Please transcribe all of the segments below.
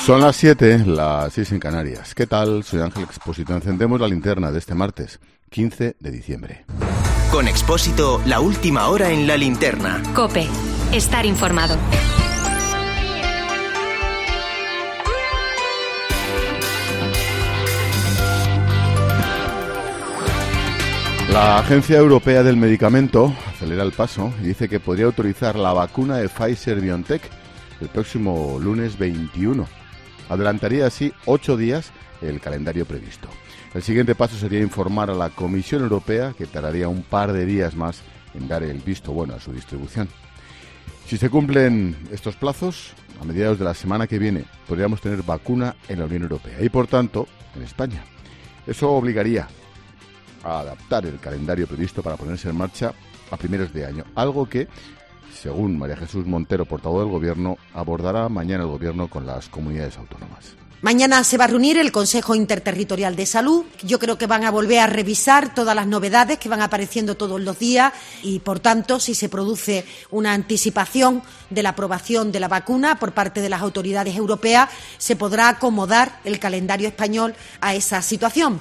Son las 7, las 6 en Canarias. ¿Qué tal? Soy Ángel Expósito. Encendemos la linterna de este martes, 15 de diciembre. Con Expósito, la última hora en la linterna. COPE. Estar informado. La Agencia Europea del Medicamento acelera el paso y dice que podría autorizar la vacuna de Pfizer-BioNTech el próximo lunes 21. Adelantaría así 8 días el calendario previsto. El siguiente paso sería informar a la Comisión Europea, que tardaría un par de días más en dar el visto bueno a su distribución. Si se cumplen estos plazos, a mediados de la semana que viene podríamos tener vacuna en la Unión Europea y, por tanto, en España. Eso obligaría a adaptar el calendario previsto para ponerse en marcha a primeros de año, algo que, según María Jesús Montero, portavoz del Gobierno, abordará mañana el Gobierno con las comunidades autónomas. Mañana se va a reunir el Consejo Interterritorial de Salud. Yo creo que van a volver a revisar todas las novedades que van apareciendo todos los días y, por tanto, si se produce una anticipación de la aprobación de la vacuna por parte de las autoridades europeas, se podrá acomodar el calendario español a esa situación.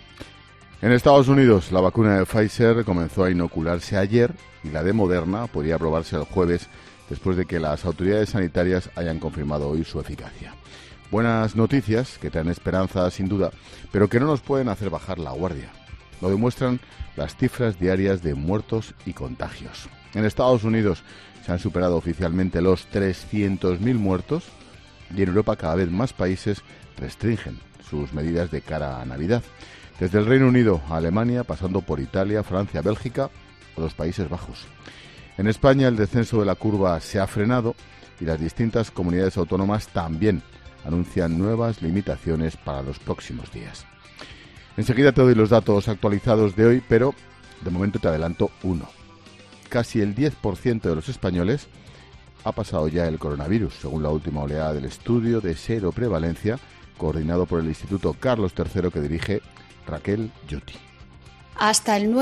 En Estados Unidos, la vacuna de Pfizer comenzó a inocularse ayer y la de Moderna podría aprobarse el jueves después de que las autoridades sanitarias hayan confirmado hoy su eficacia. Buenas noticias que traen esperanza sin duda, pero que no nos pueden hacer bajar la guardia. Lo demuestran las cifras diarias de muertos y contagios. En Estados Unidos se han superado oficialmente los 300.000 muertos y en Europa cada vez más países restringen sus medidas de cara a Navidad. Desde el Reino Unido a Alemania, pasando por Italia, Francia, Bélgica o los Países Bajos. En España el descenso de la curva se ha frenado y las distintas comunidades autónomas también anuncian nuevas limitaciones para los próximos días. Enseguida te doy los datos actualizados de hoy, pero de momento te adelanto uno. Casi el 10% de los españoles ha pasado ya el coronavirus, según la última oleada del estudio de seroprevalencia coordinado por el Instituto Carlos III que dirige Raquel Lloti. Hasta el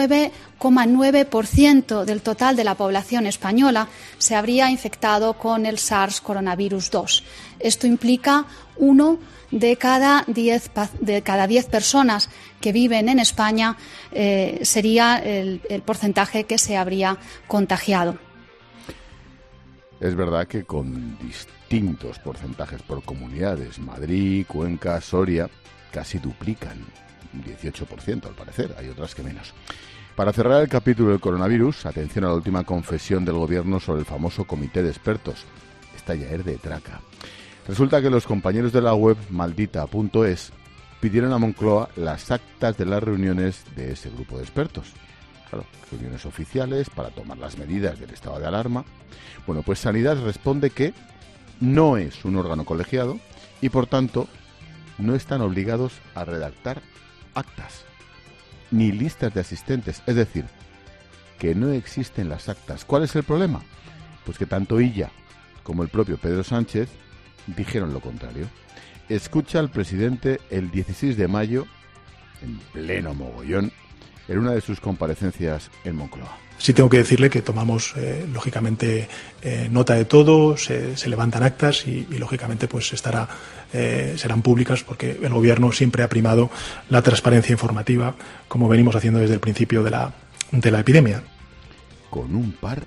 9,9% del total de la población española se habría infectado con el SARS coronavirus 2. Esto implica 1 de cada 10 personas que viven en España sería el porcentaje que se habría contagiado. Es verdad que con distintos porcentajes por comunidades, Madrid, Cuenca, Soria, casi duplican. 18% al parecer, hay otras que menos. Para cerrar el capítulo del coronavirus, atención a la última confesión del Gobierno sobre el famoso comité de expertos. Esta ya es de traca. Resulta que los compañeros de la web maldita.es pidieron a Moncloa las actas de las reuniones de ese grupo de expertos. Claro, reuniones oficiales para tomar las medidas del estado de alarma. Bueno, pues Sanidad responde que no es un órgano colegiado y, por tanto, no están obligados a redactar actas, ni listas de asistentes, es decir, que no existen las actas. ¿Cuál es el problema? Pues que tanto ella como el propio Pedro Sánchez dijeron lo contrario. Escucha al presidente el 16 de mayo, en pleno mogollón, en una de sus comparecencias en Moncloa. Sí tengo que decirle que tomamos, lógicamente, nota de todo, se levantan actas y lógicamente, pues serán públicas porque el Gobierno siempre ha primado la transparencia informativa, como venimos haciendo desde el principio de la epidemia. Con un par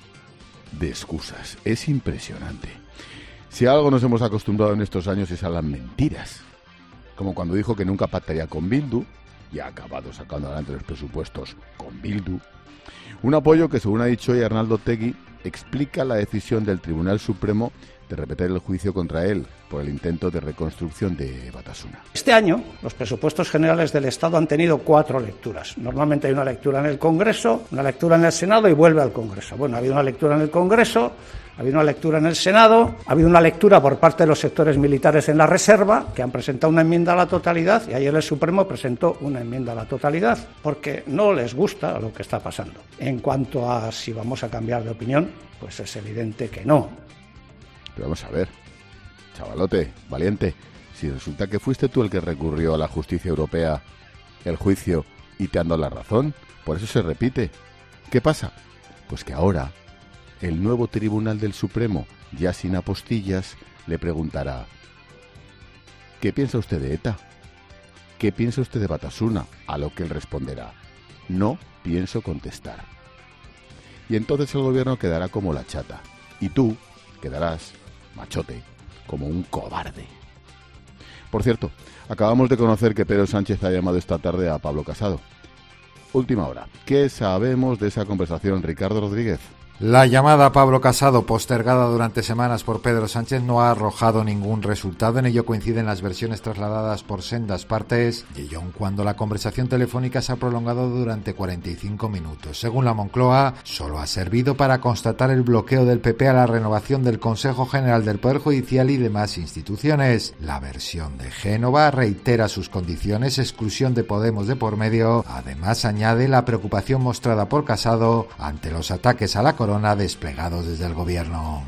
de excusas. Es impresionante. Si a algo nos hemos acostumbrado en estos años es a las mentiras. Como cuando dijo que nunca pactaría con Bildu y ha acabado sacando adelante los presupuestos con Bildu. Un apoyo que, según ha dicho hoy Arnaldo Otegi, explica la decisión del Tribunal Supremo de repetir el juicio contra él por el intento de reconstrucción de Batasuna. Este año, los presupuestos generales del Estado han tenido 4 lecturas. Normalmente hay una lectura en el Congreso, una lectura en el Senado y vuelve al Congreso. Bueno, ha habido una lectura en el Congreso, ha habido una lectura en el Senado, ha habido una lectura por parte de los sectores militares en la Reserva, que han presentado una enmienda a la totalidad, y ayer el Supremo presentó una enmienda a la totalidad, porque no les gusta lo que está pasando. En cuanto a si vamos a cambiar de opinión, pues es evidente que no. Pero vamos a ver, chavalote, valiente, si resulta que fuiste tú el que recurrió a la justicia europea el juicio y te han dado la razón, por eso se repite. ¿Qué pasa? Pues que ahora el nuevo Tribunal del Supremo, ya sin apostillas, le preguntará: ¿qué piensa usted de ETA? ¿Qué piensa usted de Batasuna? A lo que él responderá, no pienso contestar. Y entonces el gobierno quedará como la chata. Y tú quedarás, machote, como un cobarde. Por cierto, acabamos de conocer que Pedro Sánchez ha llamado esta tarde a Pablo Casado. Última hora. ¿Qué sabemos de esa conversación, Ricardo Rodríguez? La llamada a Pablo Casado, postergada durante semanas por Pedro Sánchez, no ha arrojado ningún resultado. En ello coinciden las versiones trasladadas por sendas partes, y aun cuando la conversación telefónica se ha prolongado durante 45 minutos. Según la Moncloa, solo ha servido para constatar el bloqueo del PP a la renovación del Consejo General del Poder Judicial y demás instituciones. La versión de Génova reitera sus condiciones, exclusión de Podemos de por medio. Además, añade la preocupación mostrada por Casado ante los ataques a la corona desplegados desde el gobierno.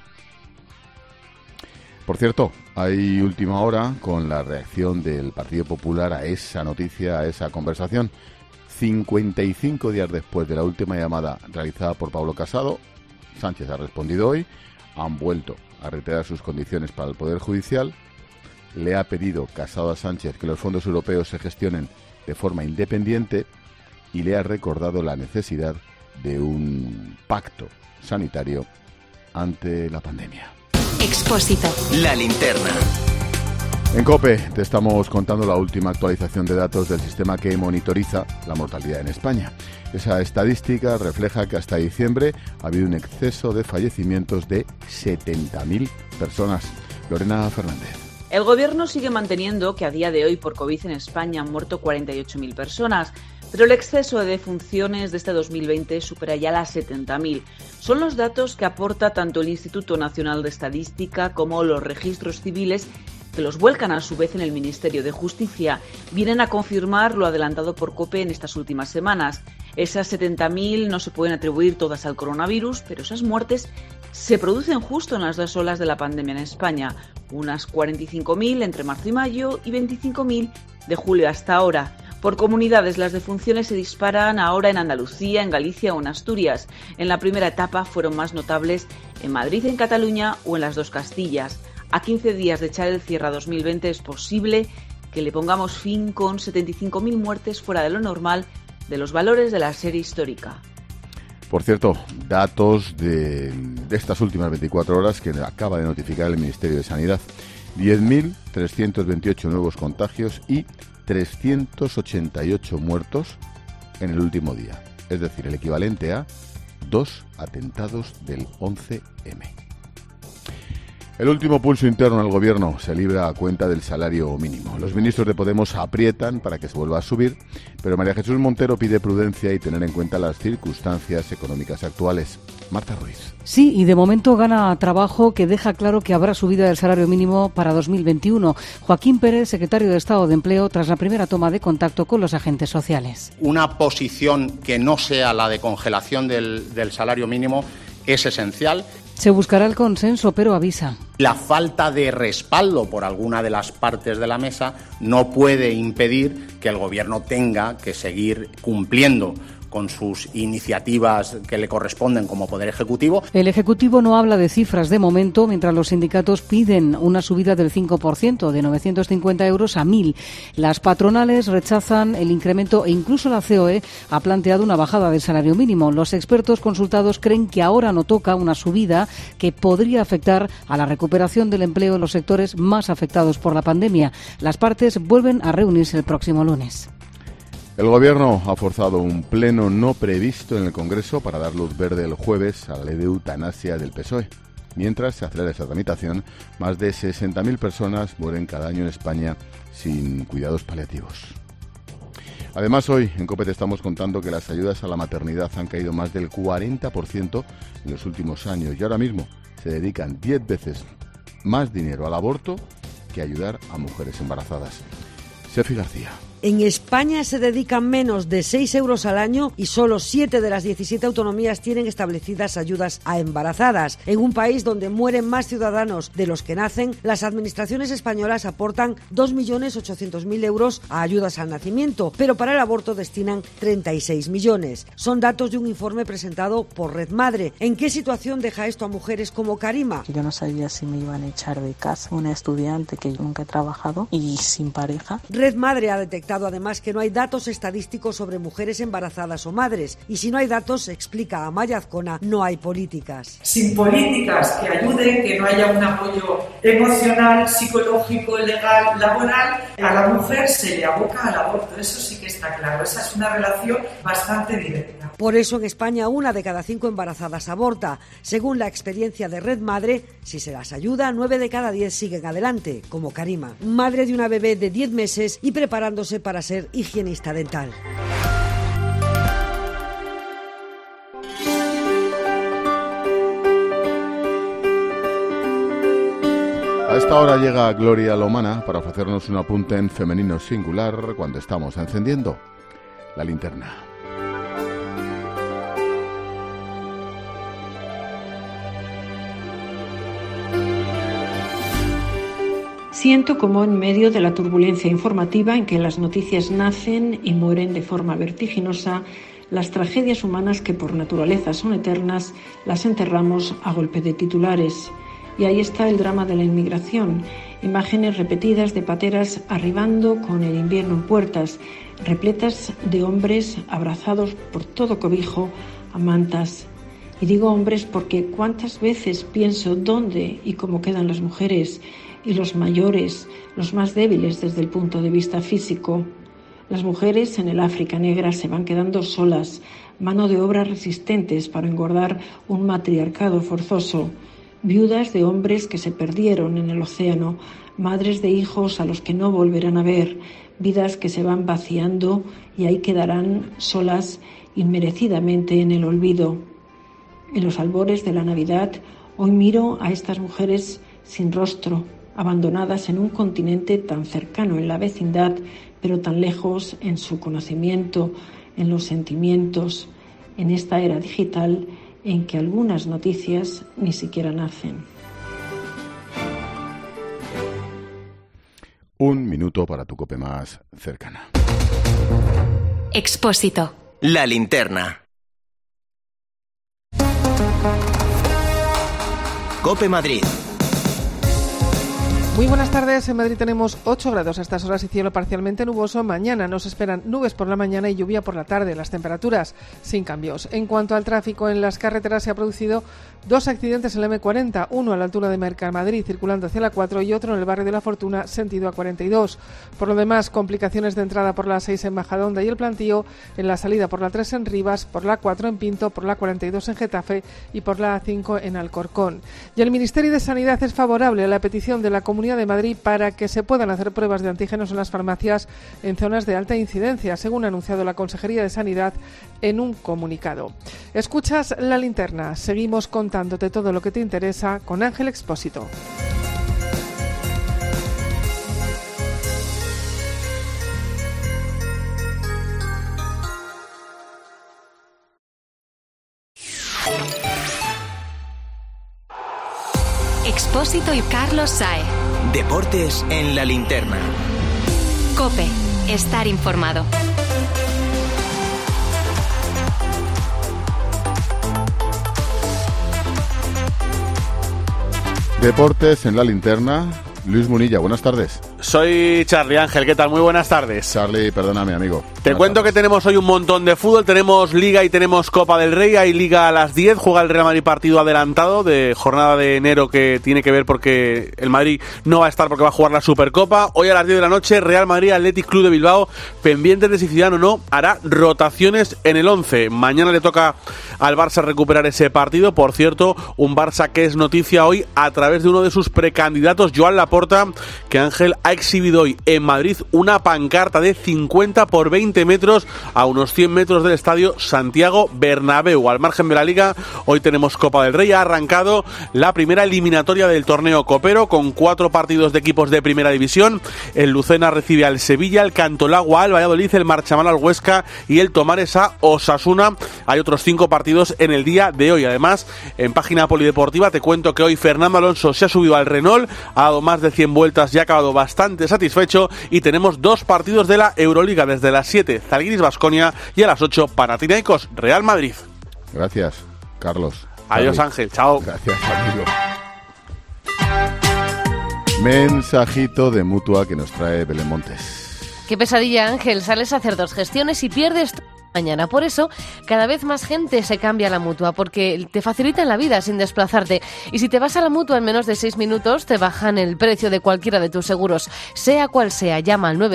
Por cierto, hay última hora con la reacción del Partido Popular a esa noticia, a esa conversación. 55 días después de la última llamada realizada por Pablo Casado, Sánchez ha respondido hoy, han vuelto a reiterar sus condiciones para el Poder Judicial, le ha pedido Casado a Sánchez que los fondos europeos se gestionen de forma independiente y le ha recordado la necesidad de un pacto sanitario ante la pandemia. Expósito. La linterna. En COPE te estamos contando la última actualización de datos del sistema que monitoriza la mortalidad en España. Esa estadística refleja que hasta diciembre ha habido un exceso de fallecimientos de 70.000 personas. Lorena Fernández. El Gobierno sigue manteniendo que a día de hoy por COVID en España han muerto 48.000 personas, pero el exceso de defunciones de este 2020 supera ya las 70.000. Son los datos que aporta tanto el Instituto Nacional de Estadística como los registros civiles, que los vuelcan a su vez en el Ministerio de Justicia. Vienen a confirmar lo adelantado por COPE en estas últimas semanas. Esas 70.000 no se pueden atribuir todas al coronavirus, pero esas muertes se producen justo en las dos olas de la pandemia en España. Unas 45.000 entre marzo y mayo y 25.000 de julio hasta ahora. Por comunidades, las defunciones se disparan ahora en Andalucía, en Galicia o en Asturias. En la primera etapa fueron más notables en Madrid, en Cataluña o en las dos Castillas. A 15 días de echar el cierre a 2020 es posible que le pongamos fin con 75.000 muertes fuera de lo normal de los valores de la serie histórica. Por cierto, datos de estas últimas 24 horas que acaba de notificar el Ministerio de Sanidad. 10.328 nuevos contagios y 388 muertos en el último día. Es decir, el equivalente a 2 atentados del 11M. El último pulso interno al gobierno se libra a cuenta del salario mínimo. Los ministros de Podemos aprietan para que se vuelva a subir, pero María Jesús Montero pide prudencia y tener en cuenta las circunstancias económicas actuales. Marta Ruiz. Sí, y de momento gana trabajo que deja claro que habrá subida del salario mínimo para 2021. Joaquín Pérez, secretario de Estado de Empleo, tras la primera toma de contacto con los agentes sociales. Una posición que no sea la de congelación del salario mínimo es esencial. Se buscará el consenso, pero avisa. La falta de respaldo por alguna de las partes de la mesa no puede impedir que el Gobierno tenga que seguir cumpliendo con sus iniciativas que le corresponden como Poder Ejecutivo. El Ejecutivo no habla de cifras de momento, mientras los sindicatos piden una subida del 5%, de 950 euros a 1.000. Las patronales rechazan el incremento e incluso la COE ha planteado una bajada del salario mínimo. Los expertos consultados creen que ahora no toca una subida que podría afectar a la recuperación del empleo en los sectores más afectados por la pandemia. Las partes vuelven a reunirse el próximo lunes. El Gobierno ha forzado un pleno no previsto en el Congreso para dar luz verde el jueves a la ley de eutanasia del PSOE. Mientras se acelera esa tramitación, más de 60.000 personas mueren cada año en España sin cuidados paliativos. Además, hoy en COPE te estamos contando que las ayudas a la maternidad han caído más del 40% en los últimos años y ahora mismo se dedican 10 veces más dinero al aborto que a ayudar a mujeres embarazadas. Sefi García. En España se dedican menos de 6 euros al año y solo 7 de las 17 autonomías tienen establecidas ayudas a embarazadas. En un país donde mueren más ciudadanos de los que nacen, las administraciones españolas aportan 2.800.000 euros a ayudas al nacimiento, pero para el aborto destinan 36 millones. Son datos de un informe presentado por Red Madre. ¿En qué situación deja esto a mujeres como Karima? Yo no sabía si me iban a echar de casa, una estudiante que nunca he trabajado y sin pareja. Red Madre ha detectado además que no hay datos estadísticos sobre mujeres embarazadas o madres, y si no hay datos, explica Amaya Azcona, no hay políticas. Sin políticas que ayuden, que no haya un apoyo emocional, psicológico, legal, laboral, a la mujer se le aboca al aborto, eso sí que está claro, esa es una relación bastante directa. Por eso en España 1 de cada 5 embarazadas aborta. Según la experiencia de Red Madre, si se las ayuda, 9 de cada 10 siguen adelante, como Karima, madre de una bebé de 10 meses y preparándose para ser higienista dental. A esta hora llega Gloria Lomana para ofrecernos un apunte en femenino singular cuando estamos encendiendo la linterna. Siento como en medio de la turbulencia informativa en que las noticias nacen y mueren de forma vertiginosa, las tragedias humanas que por naturaleza son eternas las enterramos a golpe de titulares. Y ahí está el drama de la inmigración, imágenes repetidas de pateras arribando con el invierno en puertas, repletas de hombres abrazados por todo cobijo a mantas. Y digo hombres porque cuántas veces pienso dónde y cómo quedan las mujeres y los mayores, los más débiles desde el punto de vista físico. Las mujeres en el África negra se van quedando solas, mano de obra resistentes para engordar un matriarcado forzoso, viudas de hombres que se perdieron en el océano, madres de hijos a los que no volverán a ver, vidas que se van vaciando y ahí quedarán solas inmerecidamente en el olvido. En los albores de la Navidad, hoy miro a estas mujeres sin rostro, abandonadas en un continente tan cercano en la vecindad, pero tan lejos en su conocimiento, en los sentimientos, en esta era digital en que algunas noticias ni siquiera nacen. Un minuto para tu COPE más cercana. Expósito. La linterna. COPE Madrid. Muy buenas tardes. En Madrid tenemos 8 grados a estas horas y cielo parcialmente nuboso. Mañana nos esperan nubes por la mañana y lluvia por la tarde. Las temperaturas sin cambios. En cuanto al tráfico en las carreteras, se ha producido 2 accidentes en la M40. Uno a la altura de Mercamadrid, circulando hacia la 4, y otro en el barrio de la Fortuna, sentido A42. Por lo demás, complicaciones de entrada por la 6 en Majadahonda y el Plantío, en la salida por la 3 en Rivas, por la 4 en Pinto, por la 42 en Getafe y por la A5 en Alcorcón. Y el Ministerio de Sanidad es favorable a la petición de la Comunidad de Madrid para que se puedan hacer pruebas de antígenos en las farmacias en zonas de alta incidencia, según ha anunciado la Consejería de Sanidad en un comunicado. Escuchas La Linterna. Seguimos contándote todo lo que te interesa con Ángel Expósito. Expósito y Carlos Sae. Deportes en la linterna. COPE. Estar informado. Deportes en la linterna. Luis Munilla, buenas tardes. Soy Charlie Ángel, ¿qué tal? Muy buenas tardes. Charlie, perdóname, amigo. Te cuento que tenemos hoy un montón de fútbol, tenemos Liga y tenemos Copa del Rey. Hay Liga a las 10, juega el Real Madrid partido adelantado de jornada de enero que tiene que ver porque el Madrid no va a estar porque va a jugar la Supercopa. Hoy a las 10 de la noche, Real Madrid Athletic Club de Bilbao, pendientes de si Zidane o no hará rotaciones en el 11. Mañana le toca al Barça recuperar ese partido. Por cierto, un Barça que es noticia hoy a través de uno de sus precandidatos, Joan Laporta, que Ángel hay exhibido hoy en Madrid una pancarta de 50 por 20 metros a unos 100 metros del estadio Santiago Bernabéu. Al margen de la Liga, hoy tenemos Copa del Rey. Ha arrancado la primera eliminatoria del torneo copero con 4 partidos de equipos de primera división. El Lucena recibe al Sevilla, el Cantolagua al Valladolid, el Marchamán al Huesca y el Tomares a Osasuna. Hay otros 5 partidos en el día de hoy. Además, en página polideportiva te cuento que hoy Fernando Alonso se ha subido al Renault, ha dado más de 100 vueltas y ha acabado bastante satisfecho, y tenemos 2 partidos de la Euroliga desde las 7, Zalgiris Baskonia, y a las 8, Panathinaikos Real Madrid. Gracias, Carlos. Adiós, Ángel. Chao. Gracias, amigo. Mensajito de Mutua que nos trae Belén Montes. Qué pesadilla, Ángel. Sales a hacer 2 gestiones y pierdes mañana. Por eso, cada vez más gente se cambia a la Mutua, porque te facilitan la vida sin desplazarte. Y si te vas a la Mutua en menos de 6 minutos, te bajan el precio de cualquiera de tus seguros. Sea cual sea, llama al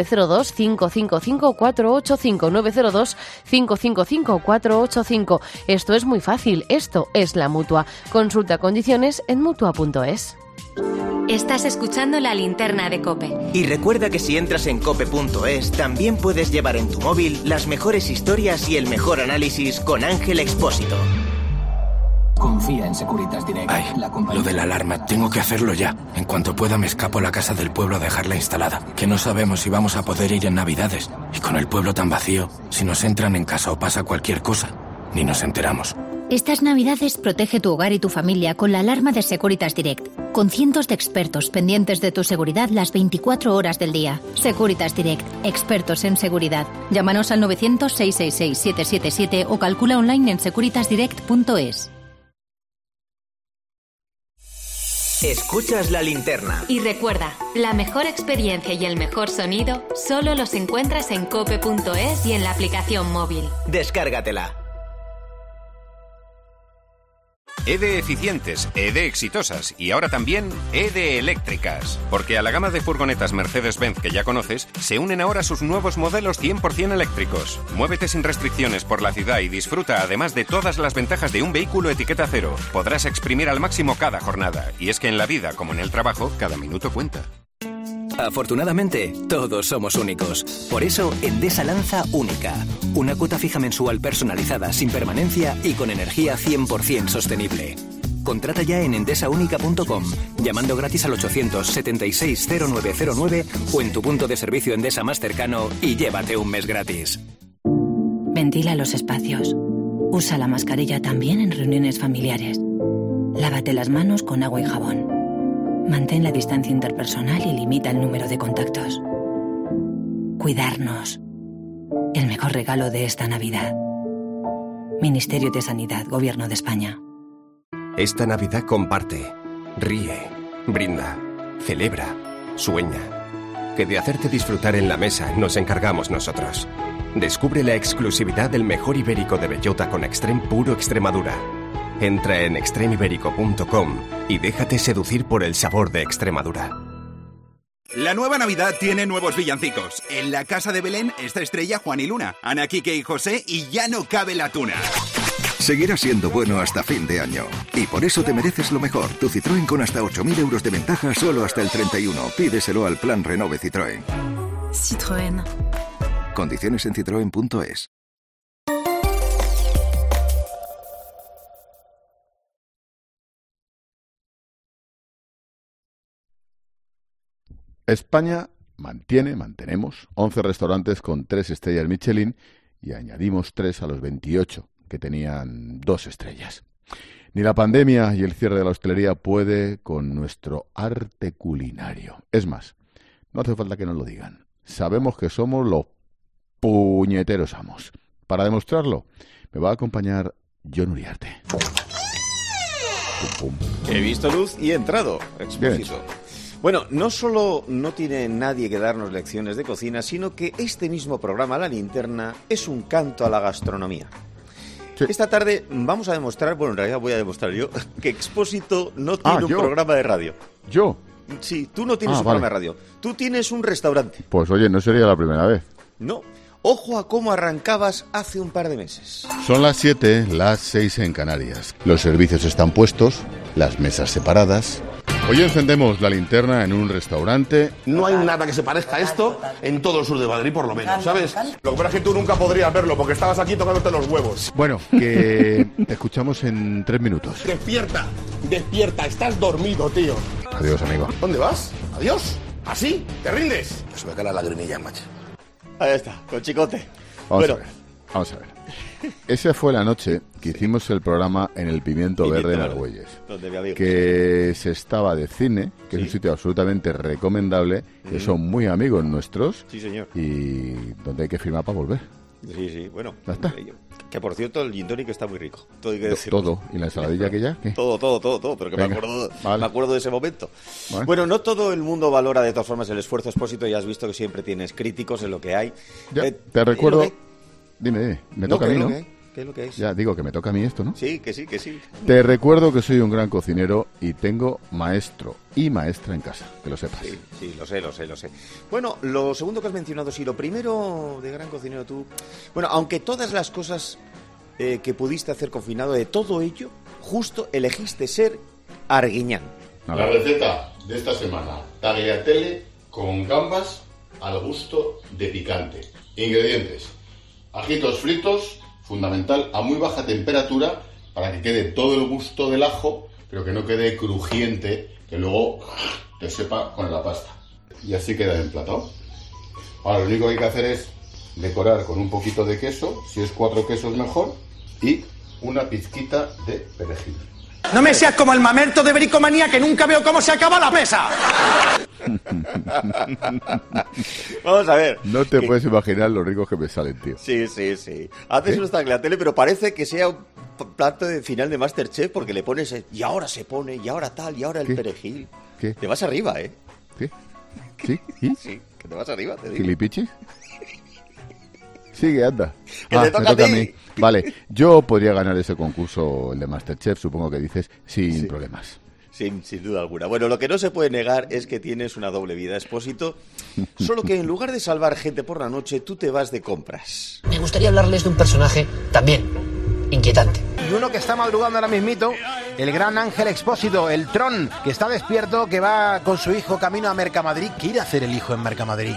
902-555-485, 902-555-485. Esto es muy fácil, esto es la Mutua. Consulta condiciones en Mutua.es. Estás escuchando La Linterna de COPE. Y recuerda que si entras en cope.es, también puedes llevar en tu móvil las mejores historias y el mejor análisis con Ángel Expósito. Confía en Securitas Direct. Ay, lo de la alarma, tengo que hacerlo ya. En cuanto pueda me escapo a la casa del pueblo a dejarla instalada. Que no sabemos si vamos a poder ir en Navidades. Y con el pueblo tan vacío, si nos entran en casa o pasa cualquier cosa, ni nos enteramos. Estas Navidades protege tu hogar y tu familia con la alarma de Securitas Direct, con cientos de expertos pendientes de tu seguridad las 24 horas del día. Securitas Direct, expertos en seguridad. Llámanos al 900-666-777 o calcula online en securitasdirect.es. Escuchas La Linterna. Y recuerda, la mejor experiencia y el mejor sonido solo los encuentras en cope.es y en la aplicación móvil. Descárgatela. E de eficientes, E de exitosas y ahora también E de eléctricas. Porque a la gama de furgonetas Mercedes-Benz que ya conoces, se unen ahora sus nuevos modelos 100% eléctricos. Muévete sin restricciones por la ciudad y disfruta además de todas las ventajas de un vehículo etiqueta cero. Podrás exprimir al máximo cada jornada. Y es que en la vida, como en el trabajo, cada minuto cuenta. Afortunadamente, todos somos únicos. Por eso, Endesa lanza Única, una cuota fija mensual personalizada, sin permanencia y con energía 100% sostenible. Contrata ya en endesaunica.com, llamando gratis al 876-0909 o en tu punto de servicio Endesa más cercano y llévate un mes gratis. Ventila los espacios. Usa la mascarilla también en reuniones familiares. Lávate las manos con agua y jabón. Mantén la distancia interpersonal y limita el número de contactos. Cuidarnos. El mejor regalo de esta Navidad. Ministerio de Sanidad, Gobierno de España. Esta Navidad comparte, ríe, brinda, celebra, sueña. Que de hacerte disfrutar en la mesa nos encargamos nosotros. Descubre la exclusividad del mejor ibérico de bellota con Extrem puro Extremadura. Entra en extremiberico.com y déjate seducir por el sabor de Extremadura. La nueva Navidad tiene nuevos villancicos. En la casa de Belén está Estrella, Juan y Luna, Ana, Quique y José, y ya no cabe la tuna. Seguirá siendo bueno hasta fin de año. Y por eso te mereces lo mejor. Tu Citroën con hasta 8.000 euros de ventaja solo hasta el 31. Pídeselo al plan Renove Citroën. Citroën. Condiciones en citroen.es. España mantenemos 11 restaurantes con 3 estrellas Michelin y añadimos 3 a los 28 que tenían 2 estrellas. Ni la pandemia y el cierre de la hostelería puede con nuestro arte culinario. Es más, no hace falta que nos lo digan. Sabemos que somos los puñeteros amos. Para demostrarlo, me va a acompañar Jon Uriarte. Pum, pum. He visto luz y he entrado, Expósito. Bueno, no solo no tiene nadie que darnos lecciones de cocina, sino que este mismo programa, La Linterna, es un canto a la gastronomía. Sí. Esta tarde vamos a demostrar, bueno, en realidad voy a demostrar yo, que Expósito no tiene un programa de radio. ¿Yo? Sí, tú no tienes un programa de radio. Tú tienes un restaurante. Pues oye, no sería la primera vez. No. Ojo a cómo arrancabas hace un par de meses. Son las 7, las 6 en Canarias. Los servicios están puestos, las mesas separadas. Hoy encendemos la linterna en un restaurante. No hay nada que se parezca a esto en todo el sur de Madrid, por lo menos, ¿sabes? Lo que pasa es que tú nunca podrías verlo porque estabas aquí tocándote los huevos. Bueno, que te escuchamos en 3 minutos. Despierta, despierta, estás dormido, tío. Adiós, amigo. ¿Dónde vas? Adiós. ¿Así? ¿Te rindes? Se me cae la lagrimilla, macho. Ahí está, con chicote. Vamos a ver. Esa fue la noche que hicimos el programa en el Pimiento Verde en Argüelles, que se estaba de cine, que es un sitio absolutamente recomendable, que son muy amigos nuestros. Sí, señor. Y donde hay que firmar para volver. Sí, bueno. Ya está. Que por cierto, el gin tonic está muy rico. Todo hay que decir. Todo. ¿Y la ensaladilla aquella? ¿Qué? Todo. Pero que me acuerdo de ese momento. Bueno, no todo el mundo valora de todas formas el esfuerzo Expósito. Ya has visto que siempre tienes críticos en lo que hay. Ya, te recuerdo... Dime, me toca a mí, ¿no? ¿Qué es lo que es? Ya, digo que me toca a mí esto, ¿no? Sí. Te recuerdo que soy un gran cocinero y tengo maestro y maestra en casa, que lo sepas. Sí, lo sé. Bueno, lo segundo que has mencionado, sí, lo primero de gran cocinero tú... Bueno, aunque todas las cosas que pudiste hacer confinado, de todo ello, justo elegiste ser Arguiñán. La receta de esta semana, tagliatelle con gambas al gusto de picante. Ingredientes: ajitos fritos, fundamental, a muy baja temperatura para que quede todo el gusto del ajo, pero que no quede crujiente, que luego te sepa con la pasta. Y así queda emplatado. Ahora lo único que hay que hacer es decorar con un poquito de queso, si es 4 quesos mejor, y una pizquita de perejil. No me seas como el mamerto de bricomanía que nunca veo cómo se acaba la mesa. Vamos a ver. No te puedes imaginar lo ricos que me salen, tío. Sí. Haces unos tagliatelle, pero parece que sea un plato de final de Masterchef porque le pones y ahora se pone, y ahora tal, y ahora el perejil. ¿Qué? Te vas arriba, ¿eh? ¿Qué? ¿Sí? ¿Y? Sí, que te vas arriba, te digo. ¿Filipichis? Sigue, anda. Que te toca a mí. Vale, yo podría ganar ese concurso, el de Masterchef, supongo que dices, sin problemas. Sin duda alguna. Bueno, lo que no se puede negar es que tienes una doble vida, Expósito, solo que en lugar de salvar gente por la noche, tú te vas de compras. Me gustaría hablarles de un personaje también inquietante. Y uno que está madrugando ahora mismito, el gran Ángel Expósito, el Tron, que está despierto, que va con su hijo camino a Mercamadrid. ¿Qué irá a hacer el hijo en Mercamadrid?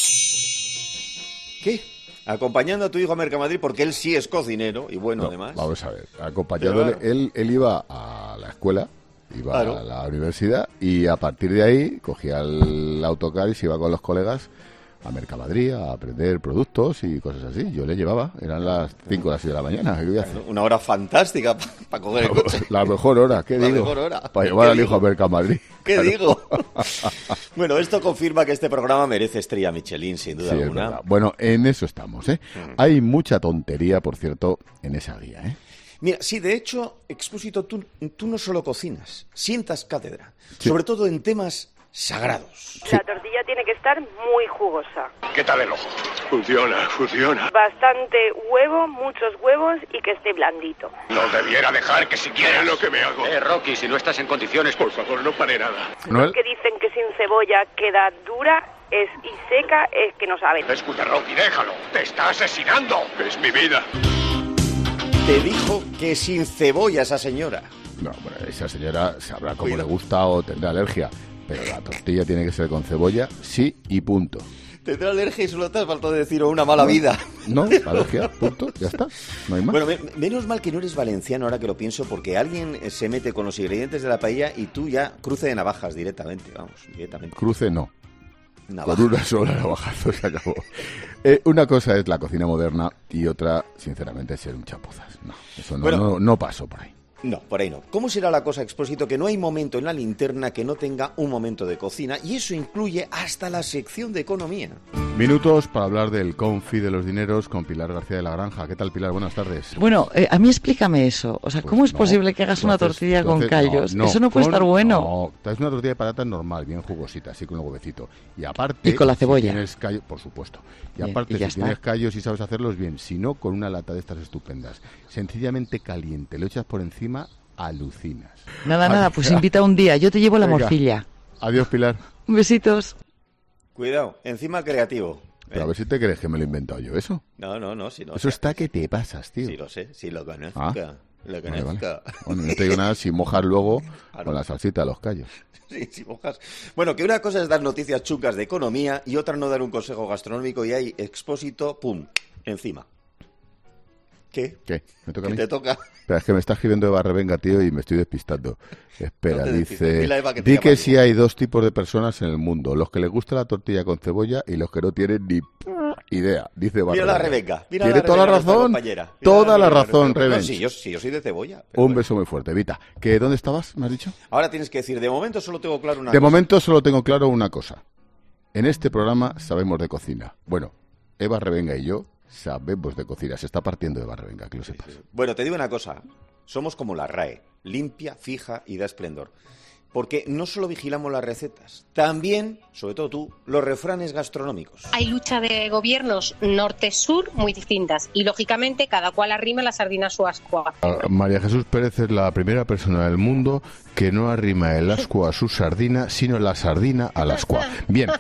¿Qué? Acompañando a tu hijo a Mercamadrid porque él sí es cocinero y bueno, además. Vamos a ver, acompañándole, él iba a la escuela, iba a la universidad y a partir de ahí cogía el autocar y se iba con los colegas a Mercamadrid a aprender productos y cosas así. Yo le llevaba, eran las 5 o las 6 de la mañana. ¿Qué voy a hacer? Una hora fantástica para coger el coche. La mejor hora, ¿qué digo? Mejor hora. Para llevar al hijo a Mercamadrid. ¿Qué digo? Bueno, esto confirma que este programa merece estrella Michelin, sin duda alguna. Bueno, en eso estamos, ¿eh? Hay mucha tontería, por cierto, en esa guía, ¿eh? Mira, sí, de hecho, Expósito, tú no solo cocinas, sientas cátedra, sobre todo en temas sagrados. La tortilla tiene que estar muy jugosa. ¿Qué tal el ojo? Funciona. Bastante huevo, muchos huevos y que esté blandito. No debiera dejar que siquiera lo que me hago. Rocky, si no estás en condiciones, por favor, no pare nada. Los que dicen que sin cebolla queda dura y seca es que no saben. Escucha, Rocky, déjalo. Te está asesinando. Es mi vida. Te dijo que sin cebolla esa señora. No, bueno, esa señora sabrá cómo le gusta o tendrá alergia. Pero la tortilla tiene que ser con cebolla, sí y punto. Tendrá alergia y solo te has faltado decir una mala vida. No, alergia, punto, ya está, no hay más. Bueno, menos mal que no eres valenciano ahora que lo pienso, porque alguien se mete con los ingredientes de la paella y tú ya cruce de navajas directamente, directamente. Cruce no. Con una sola navajazo se acabó. Una cosa es la cocina moderna y otra, sinceramente, es ser un chapuzas. No, eso no pasó por ahí. No, por ahí no. ¿Cómo será la cosa, Expósito? Que no hay momento en la linterna que no tenga un momento de cocina, y eso incluye hasta la sección de economía. Minutos para hablar del confi de los dineros con Pilar García de la Granja. ¿Qué tal, Pilar? Buenas tardes. Bueno, a mí explícame eso. O sea, ¿cómo es posible que hagas una tortilla con callos? Eso no puede estar bueno. No, es una tortilla de patatas normal, bien jugosita, así con un huevecito. Y aparte... Y con la cebolla. Si tienes callos, por supuesto. Y aparte, si tienes callos y sabes hacerlos bien, si no, con una lata de estas estupendas, sencillamente caliente, lo echas por encima, alucinas. Nada, pues invita un día, yo te llevo la morcilla. Adiós, Pilar. Besitos. Cuidado, encima creativo. Pero a ver si te crees que me lo he inventado yo eso. No, si no. Eso está que te pasas, tío. Sí, lo sé, sí lo conozco. Lo que Vale. necesita. Bueno, no te digo nada si mojas luego con la salsita de los callos. Sí, si mojas. Bueno, que una cosa es dar noticias chungas de economía y otra no dar un consejo gastronómico y hay Expósito, pum, encima. ¿Qué? ¿Qué? ¿Me toca a ¿Qué mí? te toca? Espera, es que me está escribiendo Eva Revenga, tío, y me estoy despistando. Espera, No te despistes. dice... Dile a Eva que te Di llama que bien. sí hay dos tipos de personas en el mundo. Los que les gusta la tortilla con cebolla y los que no tienen ni idea, dice Eva Mira la Revenga. Rebeca. Tiene toda la razón. Toda la razón, Reven. Sí, yo soy de cebolla. Un beso muy fuerte. Vita, ¿que dónde estabas, me has dicho? Ahora tienes que decir, de momento solo tengo claro una De cosa. momento solo tengo claro una cosa. En este programa sabemos de cocina. Bueno, Eva Revenga y yo sabemos de cocina. Se está partiendo Eva Revenga, que lo sepas. Bueno, te digo una cosa. Somos como la RAE. Limpia, fija y da esplendor. Porque no solo vigilamos las recetas, también, sobre todo tú, los refranes gastronómicos. Hay lucha de gobiernos norte-sur muy distintas y, lógicamente, cada cual arrima la sardina a su ascua. María Jesús Pérez es la primera persona del mundo que no arrima el ascua a su sardina, sino la sardina al ascua. Bien.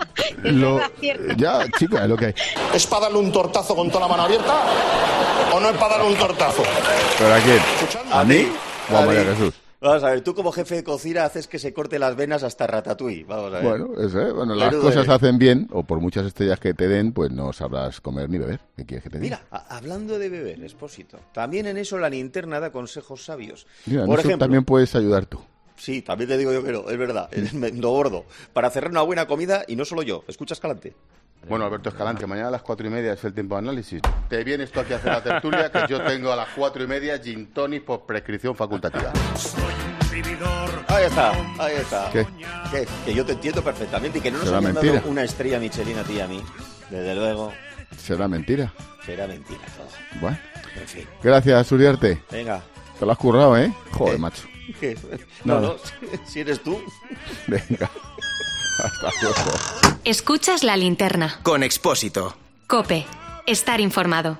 Ya, chica, es lo que hay. ¿Es para darle un tortazo con toda la mano abierta o no es para darle un tortazo? ¿Pero a quién? ¿A mí o a María Jesús? Vamos a ver, tú como jefe de cocina haces que se corte las venas hasta ratatouille. Vamos a ver. Bueno, las Menudo cosas eres. se hacen bien, o por muchas estrellas que te den, pues no sabrás comer ni beber. ¿Qué quieres que te diga? Mira, hablando de beber, Expósito, también en eso la linterna da consejos sabios. Mira, en Por eso ejemplo, también puedes ayudar tú. sí, también te digo yo que no, es verdad, es mendo gordo. Para cerrar una buena comida, y no solo yo, escucha Escalante. Bueno, Alberto Escalante, mañana a las 4:30 es el tiempo de análisis. Te vienes tú aquí a hacer la tertulia, que yo tengo a las 4:30 gin tonic por prescripción facultativa. Ahí está. ¿Qué? Que yo te entiendo perfectamente y que no nos Será hayan mentira. dado una estrella Michelin a ti y a mí. Desde luego, ¿Será mentira? será mentira todo. Bueno. En fin. Gracias, Uriarte. Venga. Te lo has currado, ¿eh? Joder, macho. ¿Qué? No, Nada. si eres tú. Venga. Hasta luego. Escuchas la linterna. Con Expósito. Cope. Estar informado.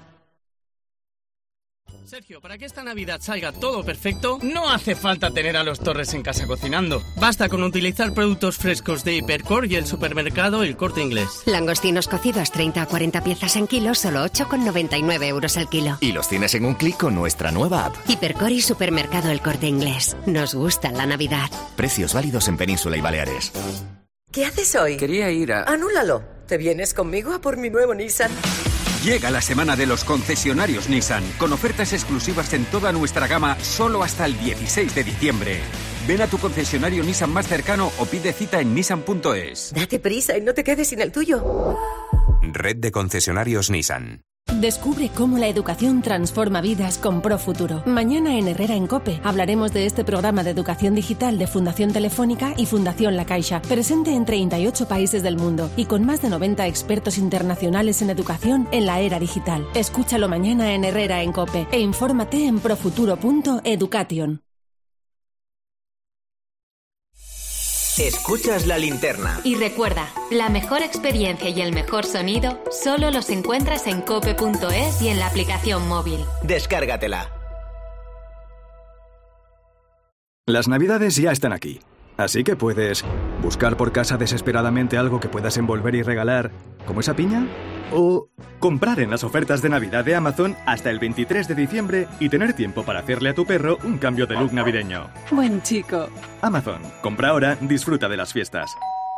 Sergio, para que esta Navidad salga todo perfecto, no hace falta tener a los Torres en casa cocinando. Basta con utilizar productos frescos de Hipercor y el supermercado El Corte Inglés. Langostinos cocidos 30 a 40 piezas en kilo, solo 8,99 euros el kilo. Y los tienes en un clic con nuestra nueva app. Hipercor y supermercado El Corte Inglés. Nos gusta la Navidad. Precios válidos en Península y Baleares. ¿Qué haces hoy? Quería ir a... Anúlalo. ¿Te vienes conmigo a por mi nuevo Nissan? Llega la semana de los concesionarios Nissan, con ofertas exclusivas en toda nuestra gama solo hasta el 16 de diciembre. Ven a tu concesionario Nissan más cercano o pide cita en nissan.es. Date prisa y no te quedes sin el tuyo. Red de concesionarios Nissan. Descubre cómo la educación transforma vidas con ProFuturo. Mañana en Herrera en COPE hablaremos de este programa de educación digital de Fundación Telefónica y Fundación La Caixa, presente en 38 países del mundo y con más de 90 expertos internacionales en educación en la era digital. Escúchalo mañana en Herrera en COPE e infórmate en profuturo.education. Escuchas la linterna. Y recuerda, la mejor experiencia y el mejor sonido solo los encuentras en cope.es y en la aplicación móvil. Descárgatela. Las Navidades ya están aquí, así que puedes buscar por casa desesperadamente algo que puedas envolver y regalar, como esa piña, o comprar en las ofertas de Navidad de Amazon hasta el 23 de diciembre y tener tiempo para hacerle a tu perro un cambio de look navideño. Buen chico. Amazon, compra ahora, disfruta de las fiestas.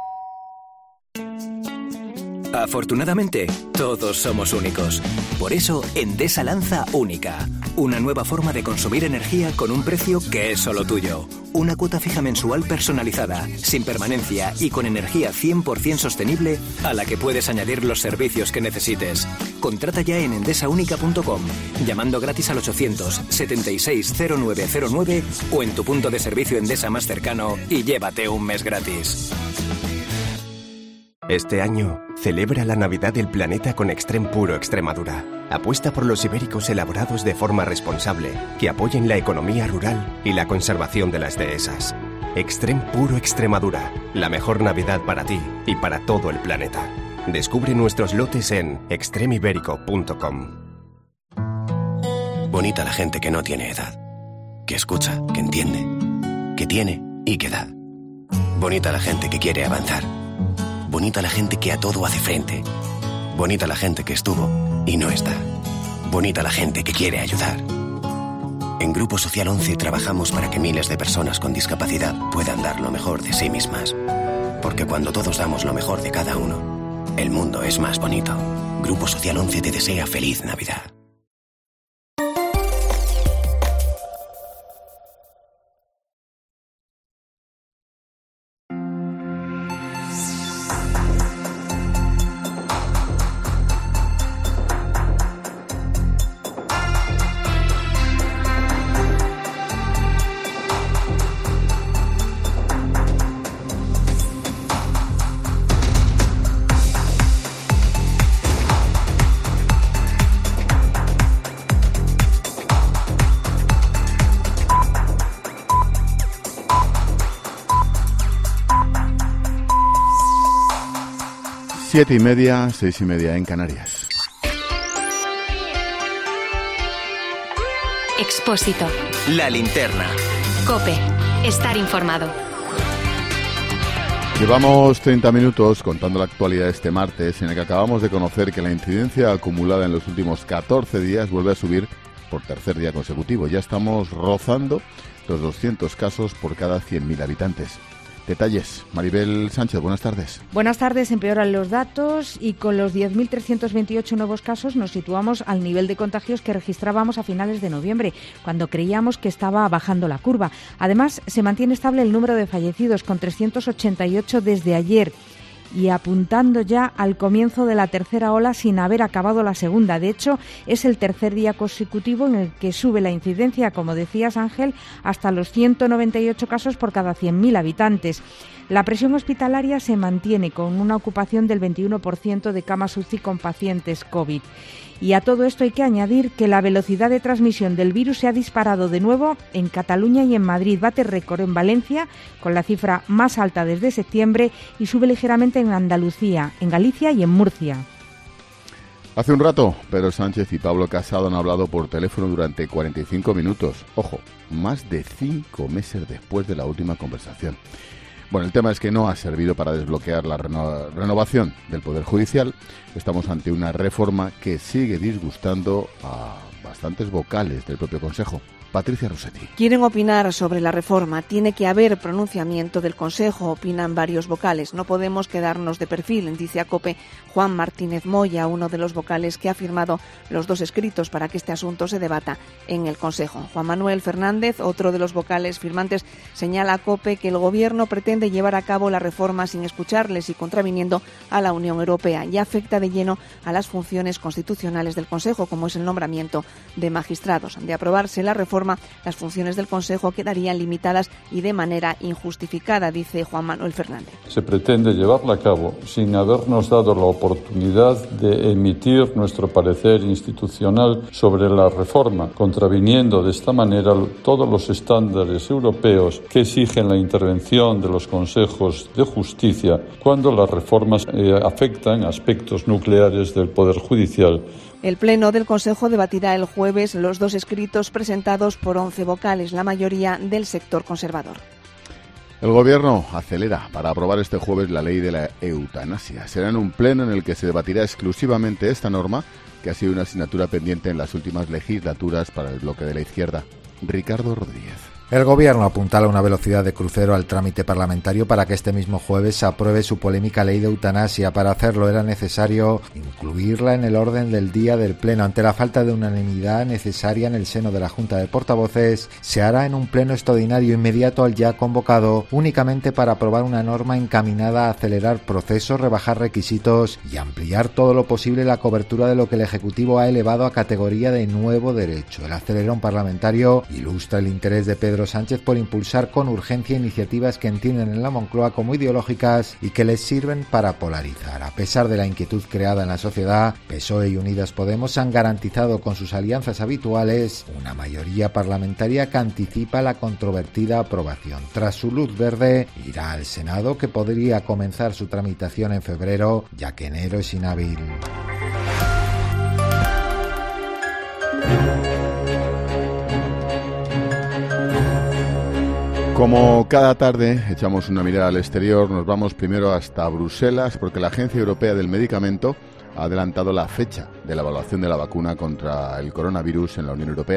Afortunadamente, todos somos únicos. Por eso, Endesa lanza Única, una nueva forma de consumir energía con un precio que es solo tuyo. Una cuota fija mensual personalizada, sin permanencia y con energía 100% sostenible a la que puedes añadir los servicios que necesites. Contrata ya en endesaúnica.com, llamando gratis al 800-760909 o en tu punto de servicio Endesa más cercano y llévate un mes gratis. Este año, celebra la Navidad del planeta con Extrem Puro Extremadura. Apuesta por los ibéricos elaborados de forma responsable, que apoyen la economía rural y la conservación de las dehesas. Extrem Puro Extremadura, la mejor Navidad para ti y para todo el planeta. Descubre nuestros lotes en extremibérico.com. Bonita la gente que no tiene edad, que escucha, que entiende, que tiene y que da. Bonita la gente que quiere avanzar. Bonita la gente que a todo hace frente. Bonita la gente que estuvo y no está. Bonita la gente que quiere ayudar. En Grupo Social 11 trabajamos para que miles de personas con discapacidad puedan dar lo mejor de sí mismas. Porque cuando todos damos lo mejor de cada uno, el mundo es más bonito. Grupo Social 11 te desea feliz Navidad. Siete y media, 6:30 en Canarias. Expósito. La linterna. COPE. Estar informado. Llevamos 30 minutos contando la actualidad este martes, en el que acabamos de conocer que la incidencia acumulada en los últimos 14 días vuelve a subir por tercer día consecutivo. Ya estamos rozando los 200 casos por cada 100.000 habitantes. Detalles. Maribel Sánchez, buenas tardes. Buenas tardes. Empeoran los datos y con los 10.328 nuevos casos nos situamos al nivel de contagios que registrábamos a finales de noviembre, cuando creíamos que estaba bajando la curva. Además, se mantiene estable el número de fallecidos, con 388 desde ayer, y apuntando ya al comienzo de la tercera ola sin haber acabado la segunda. De hecho, es el tercer día consecutivo en el que sube la incidencia, como decías, Ángel, hasta los 198 casos por cada 100.000 habitantes. La presión hospitalaria se mantiene con una ocupación del 21% de camas UCI con pacientes COVID. Y a todo esto hay que añadir que la velocidad de transmisión del virus se ha disparado de nuevo en Cataluña y en Madrid. Bate récord en Valencia, con la cifra más alta desde septiembre, y sube ligeramente en Andalucía, en Galicia y en Murcia. Hace un rato, Pedro Sánchez y Pablo Casado han hablado por teléfono durante 45 minutos. Ojo, más de 5 meses después de la última conversación. Bueno, el tema es que no ha servido para desbloquear la renovación del Poder Judicial. Estamos ante una reforma que sigue disgustando a bastantes vocales del propio Consejo. Patricia Rossetti. Quieren opinar sobre la reforma. Tiene que haber pronunciamiento del Consejo, opinan varios vocales. No podemos quedarnos de perfil, dice a COPE Juan Martínez Moya, uno de los vocales que ha firmado los dos escritos para que este asunto se debata en el Consejo. Juan Manuel Fernández, otro de los vocales firmantes, señala a COPE que el Gobierno pretende llevar a cabo la reforma sin escucharles y contraviniendo a la Unión Europea, y afecta de lleno a las funciones constitucionales del Consejo, como es el nombramiento de magistrados. De aprobarse la reforma, las funciones del Consejo quedarían limitadas y de manera injustificada, dice Juan Manuel Fernández. Se pretende llevarla a cabo sin habernos dado la oportunidad de emitir nuestro parecer institucional sobre la reforma, contraviniendo de esta manera todos los estándares europeos que exigen la intervención de los consejos de justicia cuando las reformas afectan aspectos nucleares del Poder Judicial. El Pleno del Consejo debatirá el jueves los dos escritos presentados por 11 vocales, la mayoría del sector conservador. El Gobierno acelera para aprobar este jueves la ley de la eutanasia. Será en un pleno en el que se debatirá exclusivamente esta norma, que ha sido una asignatura pendiente en las últimas legislaturas para el bloque de la izquierda. Ricardo Rodríguez. El Gobierno apuntala una velocidad de crucero al trámite parlamentario para que este mismo jueves se apruebe su polémica ley de eutanasia. Para hacerlo era necesario incluirla en el orden del día del Pleno. Ante la falta de unanimidad necesaria en el seno de la Junta de Portavoces, se hará en un pleno extraordinario inmediato al ya convocado, únicamente para aprobar una norma encaminada a acelerar procesos, rebajar requisitos y ampliar todo lo posible la cobertura de lo que el Ejecutivo ha elevado a categoría de nuevo derecho. El acelerón parlamentario ilustra el interés de Pedro Sánchez por impulsar con urgencia iniciativas que entienden en la Moncloa como ideológicas y que les sirven para polarizar. A pesar de la inquietud creada en la sociedad, PSOE y Unidas Podemos han garantizado con sus alianzas habituales una mayoría parlamentaria que anticipa la controvertida aprobación. Tras su luz verde, irá al Senado, que podría comenzar su tramitación en febrero, ya que enero es inhábil. Como cada tarde echamos una mirada al exterior, nos vamos primero hasta Bruselas, porque la Agencia Europea del Medicamento ha adelantado la fecha de la evaluación de la vacuna contra el coronavirus en la Unión Europea.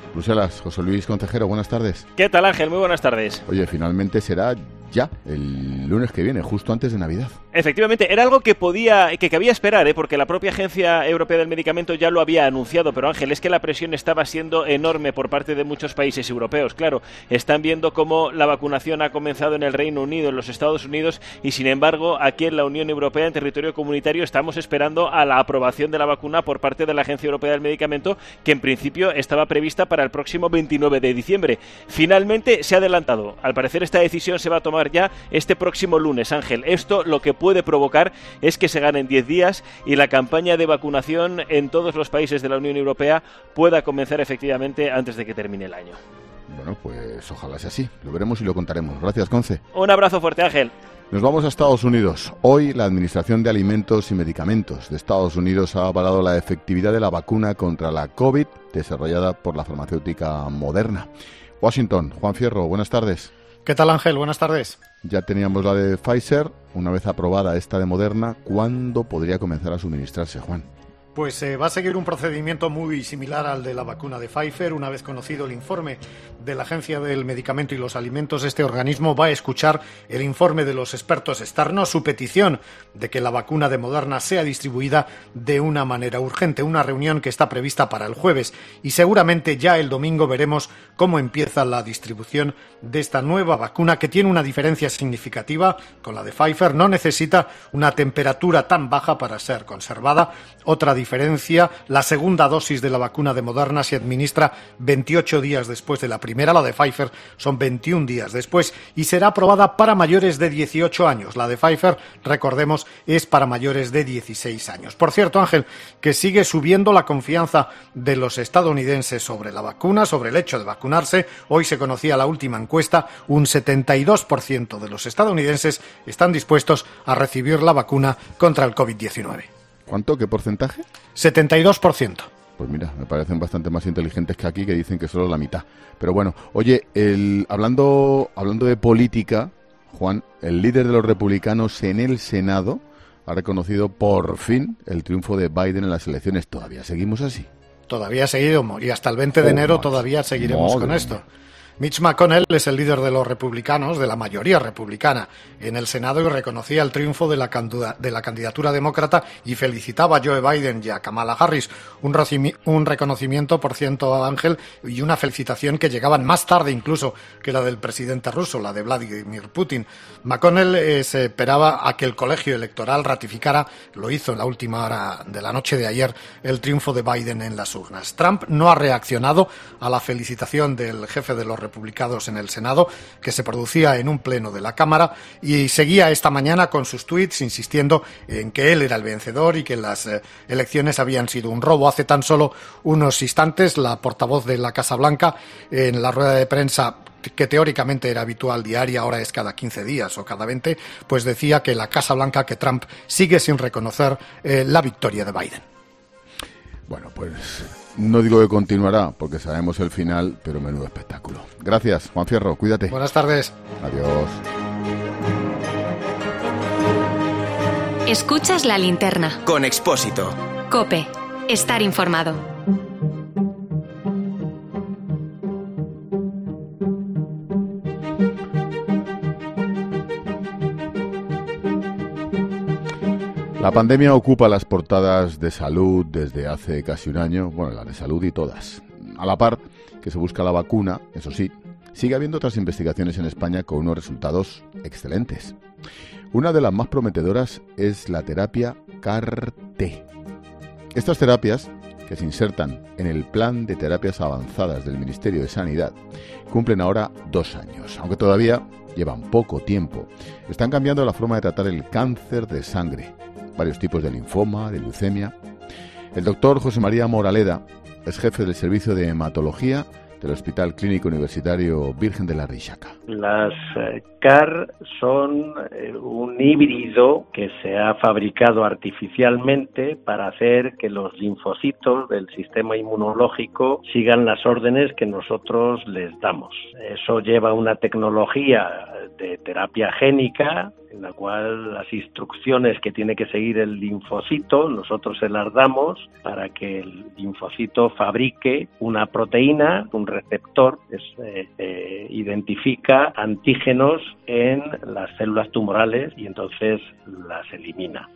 Bruselas, José Luis Concejero, buenas tardes. ¿Qué tal, Ángel? Muy buenas tardes. Oye, finalmente será ya el lunes que viene, justo antes de Navidad. Efectivamente, era algo que cabía esperar, porque la propia Agencia Europea del Medicamento ya lo había anunciado, pero Ángel, es que la presión estaba siendo enorme por parte de muchos países europeos. Claro, están viendo cómo la vacunación ha comenzado en el Reino Unido, en los Estados Unidos, y sin embargo, aquí en la Unión Europea, en territorio comunitario, estamos esperando a la aprobación de la vacuna por parte de la Agencia Europea del Medicamento, que en principio estaba prevista para el próximo 29 de diciembre. Finalmente se ha adelantado. Al parecer esta decisión se va a tomar ya este próximo lunes, Ángel. Esto lo que puede provocar es que se ganen 10 días y la campaña de vacunación en todos los países de la Unión Europea pueda comenzar efectivamente antes de que termine el año. Bueno, pues ojalá sea así. Lo veremos y lo contaremos. Gracias, Conce. Un abrazo fuerte, Ángel. Nos vamos a Estados Unidos. Hoy la Administración de Alimentos y Medicamentos de Estados Unidos ha avalado la efectividad de la vacuna contra la COVID desarrollada por la farmacéutica Moderna. Washington, Juan Fierro, buenas tardes. ¿Qué tal, Ángel? Buenas tardes. Ya teníamos la de Pfizer. Una vez aprobada esta de Moderna, ¿cuándo podría comenzar a suministrarse, Juan? Pues va a seguir un procedimiento muy similar al de la vacuna de Pfizer. Una vez conocido el informe de la Agencia del Medicamento y los Alimentos, este organismo va a escuchar el informe de los expertos externos, su petición de que la vacuna de Moderna sea distribuida de una manera urgente, una reunión que está prevista para el jueves. Y seguramente ya el domingo veremos cómo empieza la distribución de esta nueva vacuna, que tiene una diferencia significativa con la de Pfizer. No necesita una temperatura tan baja para ser conservada. Otra diferencia, la segunda dosis de la vacuna de Moderna se administra 28 días después de la primera, la de Pfizer son 21 días después, y será aprobada para mayores de 18 años. La de Pfizer, recordemos, es para mayores de 16 años. Por cierto, Ángel, que sigue subiendo la confianza de los estadounidenses sobre la vacuna, sobre el hecho de vacunarse. Hoy se conocía la última encuesta, un 72% de los estadounidenses están dispuestos a recibir la vacuna contra el COVID-19. ¿Cuánto? ¿Qué porcentaje? 72%. Pues mira, me parecen bastante más inteligentes que aquí, que dicen que solo la mitad. Pero bueno, oye, hablando de política, Juan, el líder de los republicanos en el Senado ha reconocido por fin el triunfo de Biden en las elecciones. ¿Todavía seguimos así? Todavía seguimos, y hasta el 20 de enero todavía seguiremos con esto. Mitch McConnell es el líder de los republicanos, de la mayoría republicana en el Senado, y reconocía el triunfo de la candidatura demócrata y felicitaba a Joe Biden y a Kamala Harris. Un reconocimiento, por cierto, Ángel, y una felicitación que llegaban más tarde incluso que la del presidente ruso, la de Vladimir Putin. McConnell se esperaba a que el colegio electoral ratificara, lo hizo en la última hora de la noche de ayer, el triunfo de Biden en las urnas. Trump no ha reaccionado a la felicitación del jefe de los republicanos en el Senado, que se producía en un pleno de la Cámara, y seguía esta mañana con sus tuits insistiendo en que él era el vencedor y que las elecciones habían sido un robo. Hace tan solo unos instantes, la portavoz de la Casa Blanca, en la rueda de prensa que teóricamente era habitual diaria, ahora es cada 15 días o cada 20, pues decía que la Casa Blanca, que Trump sigue sin reconocer la victoria de Biden. Bueno, pues no digo que continuará, porque sabemos el final, pero menudo espectáculo. Gracias, Juan Fierro, cuídate. Buenas tardes. Adiós. Escuchas La Linterna. Con Expósito. COPE. Estar informado. La pandemia ocupa las portadas de salud desde hace casi un año, bueno, las de salud y todas. A la par que se busca la vacuna, eso sí, sigue habiendo otras investigaciones en España con unos resultados excelentes. Una de las más prometedoras es la terapia CAR-T. Estas terapias, que se insertan en el Plan de Terapias Avanzadas del Ministerio de Sanidad, cumplen ahora 2 años, aunque todavía llevan poco tiempo. Están cambiando la forma de tratar el cáncer de sangre, varios tipos de linfoma, de leucemia. El doctor José María Moraleda es jefe del servicio de hematología del Hospital Clínico Universitario Virgen de la Rixaca. Las CAR son un híbrido que se ha fabricado artificialmente para hacer que los linfocitos del sistema inmunológico sigan las órdenes que nosotros les damos. Eso lleva una tecnología de terapia génica en la cual las instrucciones que tiene que seguir el linfocito, nosotros se las damos para que el linfocito fabrique una proteína, un receptor que identifica antígenos en las células tumorales y entonces las elimina.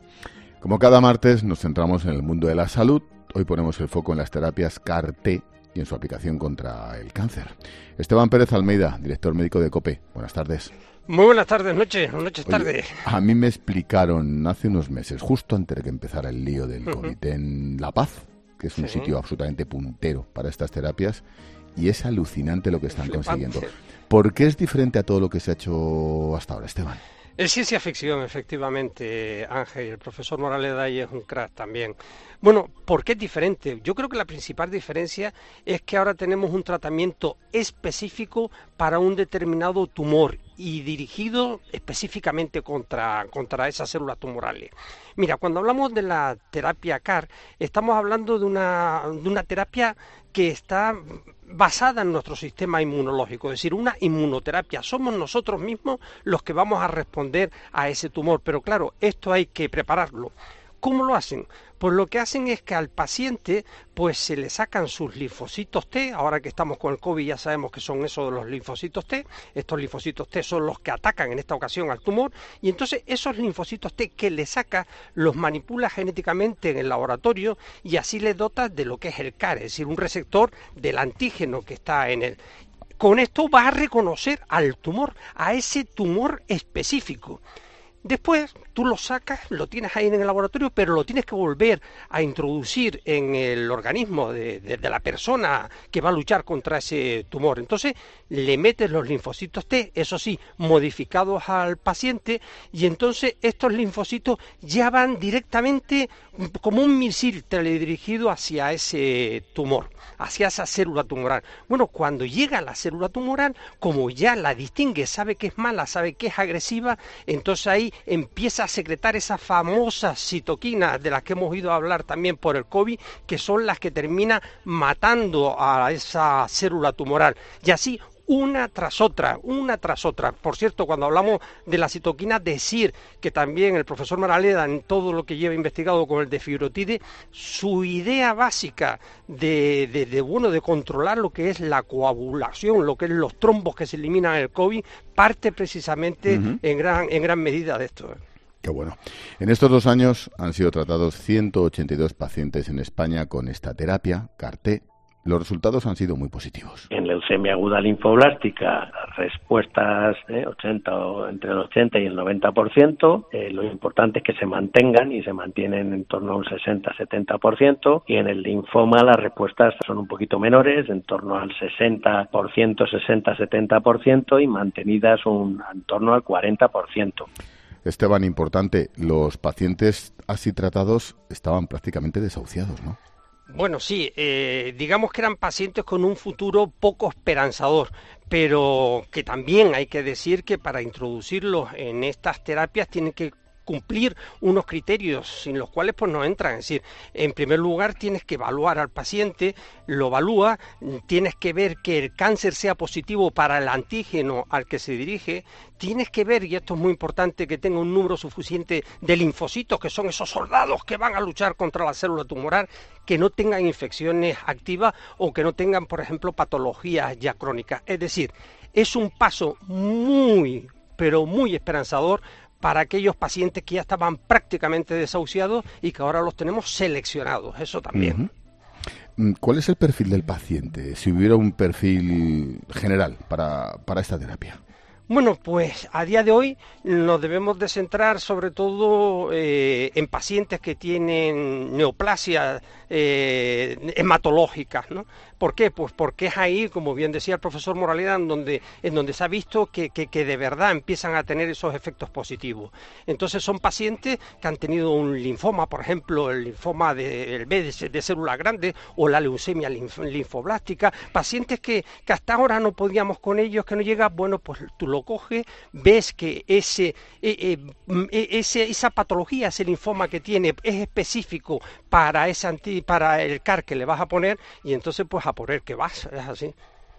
Como cada martes nos centramos en el mundo de la salud. Hoy ponemos el foco en las terapias CAR-T y en su aplicación contra el cáncer. Esteban Pérez Almeida, director médico de COPE. Buenas tardes. Muy buenas tardes, tarde. A mí me explicaron hace unos meses, justo antes de que empezara el lío del COVID, en La Paz, que es un sitio absolutamente puntero para estas terapias, y es alucinante lo que están consiguiendo. ¿Por qué es diferente a todo lo que se ha hecho hasta ahora, Esteban? Es ciencia ficción, efectivamente, Ángel. El profesor Moraleda es un crack también. Bueno, ¿por qué es diferente? Yo creo que la principal diferencia es que ahora tenemos un tratamiento específico para un determinado tumor y dirigido específicamente contra esas células tumorales. Mira, cuando hablamos de la terapia CAR, estamos hablando de una terapia que está basada en nuestro sistema inmunológico, es decir, una inmunoterapia. Somos nosotros mismos los que vamos a responder a ese tumor, pero claro, esto hay que prepararlo. ¿Cómo lo hacen? Pues lo que hacen es que al paciente pues se le sacan sus linfocitos T. Ahora que estamos con el COVID ya sabemos que son esos de los linfocitos T. Estos linfocitos T son los que atacan en esta ocasión al tumor, y entonces esos linfocitos T que le saca los manipula genéticamente en el laboratorio y así le dota de lo que es el CAR, es decir, un receptor del antígeno que está en él. Con esto va a reconocer al tumor, a ese tumor específico. Después tú lo sacas, lo tienes ahí en el laboratorio, pero lo tienes que volver a introducir en el organismo de la persona que va a luchar contra ese tumor. Entonces le metes los linfocitos T, eso sí, modificados al paciente, y entonces estos linfocitos ya van directamente como un misil teledirigido hacia ese tumor, hacia esa célula tumoral. Bueno, cuando llega a la célula tumoral, como ya la distingue, sabe que es mala, sabe que es agresiva, entonces ahí empieza a secretar esas famosas citoquinas de las que hemos oído hablar también por el COVID, que son las que terminan matando a esa célula tumoral. Y así una tras otra. Por cierto, cuando hablamos de la citoquina, decir que también el profesor Moraleda, en todo lo que lleva investigado con el defibrotide, su idea básica de controlar lo que es la coagulación, lo que es los trombos que se eliminan en el COVID, parte precisamente en gran medida de esto. Qué bueno. En estos 2 años han sido tratados 182 pacientes en España con esta terapia, CAR-T. Los resultados han sido muy positivos. En leucemia aguda linfoblástica, las respuestas entre el 80 y el 90%. Lo importante es que se mantengan y se mantienen en torno a un 60-70%. Y en el linfoma las respuestas son un poquito menores, en torno al 60%, 60-70%, y mantenidas en torno al 40%. Esteban, importante, los pacientes así tratados estaban prácticamente desahuciados, ¿no? Bueno, sí, digamos que eran pacientes con un futuro poco esperanzador, pero que también hay que decir que para introducirlos en estas terapias tienen que cumplir unos criterios sin los cuales pues no entran. Es decir, en primer lugar tienes que evaluar al paciente, lo evalúa, tienes que ver que el cáncer sea positivo para el antígeno al que se dirige, tienes que ver, y esto es muy importante, que tenga un número suficiente de linfocitos, que son esos soldados que van a luchar contra la célula tumoral, que no tengan infecciones activas o que no tengan, por ejemplo, patologías ya crónicas. Es decir, es un paso muy, pero muy esperanzador para aquellos pacientes que ya estaban prácticamente desahuciados y que ahora los tenemos seleccionados, eso también. ¿Cuál es el perfil del paciente, si hubiera un perfil general para esta terapia? Bueno, pues a día de hoy nos debemos de centrar sobre todo en pacientes que tienen neoplasias hematológicas, ¿no? ¿Por qué? Pues porque es ahí, como bien decía el profesor Moraleda, en donde se ha visto que de verdad empiezan a tener esos efectos positivos. Entonces son pacientes que han tenido un linfoma, por ejemplo, el linfoma del B de células grandes o la leucemia linfoblástica, pacientes que hasta ahora no podíamos con ellos, que no llega, bueno, pues tú lo coges, ves que esa patología, ese linfoma que tiene es específico para el CAR que le vas a poner, y entonces pues a por el que vas, es así.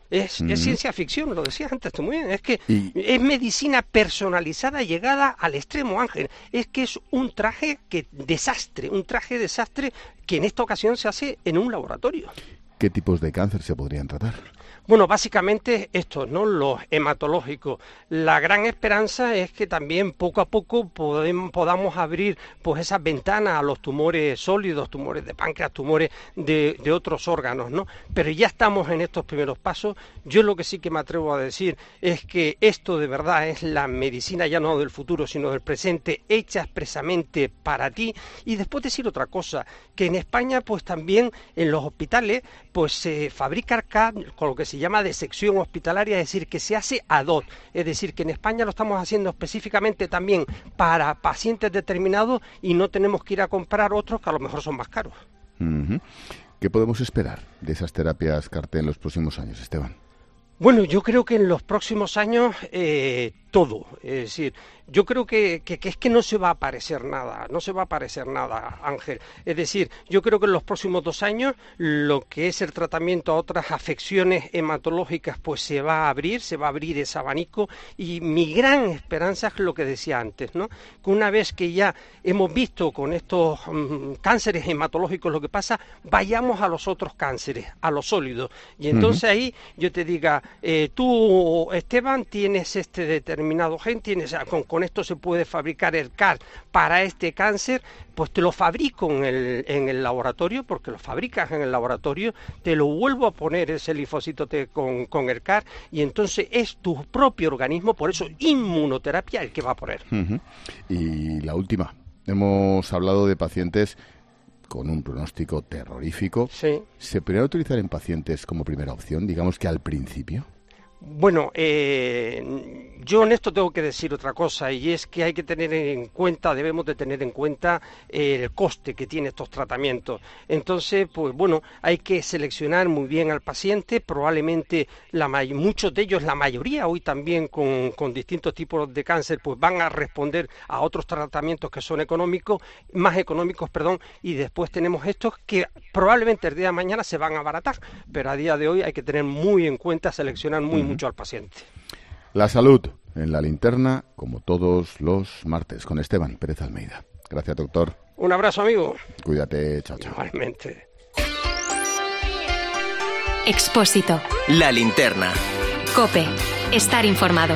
Es ciencia ficción, lo decías antes tú muy bien. Es que es medicina personalizada llegada al extremo, Ángel. Es que es un traje desastre que en esta ocasión se hace en un laboratorio. ¿Qué tipos de cáncer se podrían tratar? Bueno, básicamente estos, ¿no? Los hematológicos. La gran esperanza es que también poco a poco podamos abrir pues esas ventanas a los tumores sólidos, tumores de páncreas, tumores de otros órganos, ¿no? Pero ya estamos en estos primeros pasos. Yo lo que sí que me atrevo a decir es que esto de verdad es la medicina ya no del futuro, sino del presente, hecha expresamente para ti. Y después decir otra cosa, que en España pues también en los hospitales pues se fabrica CAR con lo que se llama disección hospitalaria, es decir, que se hace ad hoc, es decir, que en España lo estamos haciendo específicamente también para pacientes determinados y no tenemos que ir a comprar otros que a lo mejor son más caros. ¿Qué podemos esperar de esas terapias CAR-T en los próximos años, Esteban? Bueno, yo creo que en los próximos años todo, es decir, yo creo que es que no se va a aparecer nada, Ángel. Es decir, yo creo que en los próximos 2 años lo que es el tratamiento a otras afecciones hematológicas pues se va a abrir ese abanico, y mi gran esperanza es lo que decía antes, ¿no? Que una vez que ya hemos visto con estos cánceres hematológicos lo que pasa, vayamos a los otros cánceres, a los sólidos, y entonces ahí yo te diga, tú, Esteban, tienes este determinado gen, con esto se puede fabricar el CAR para este cáncer, pues te lo fabrico en el laboratorio, porque lo fabricas en el laboratorio, te lo vuelvo a poner ese linfocito T con el CAR, y entonces es tu propio organismo, por eso inmunoterapia, el que va a poner. Y la última, hemos hablado de pacientes con un pronóstico terrorífico. Sí. ¿Se podría utilizar en pacientes como primera opción, digamos que al principio? Bueno, yo en esto tengo que decir otra cosa, y es que debemos de tener en cuenta el coste que tiene estos tratamientos. Entonces, pues bueno, hay que seleccionar muy bien al paciente. Probablemente muchos de ellos, la mayoría hoy también con distintos tipos de cáncer, pues van a responder a otros tratamientos que son más económicos, y después tenemos estos que probablemente el día de mañana se van a abaratar, pero a día de hoy hay que tener muy en cuenta, seleccionar mucho al paciente. La salud en la linterna, como todos los martes, con Esteban Pérez Almeida. Gracias, doctor. Un abrazo, amigo. Cuídate, chao, chao. Igualmente. Expósito. La linterna. COPE. Estar informado.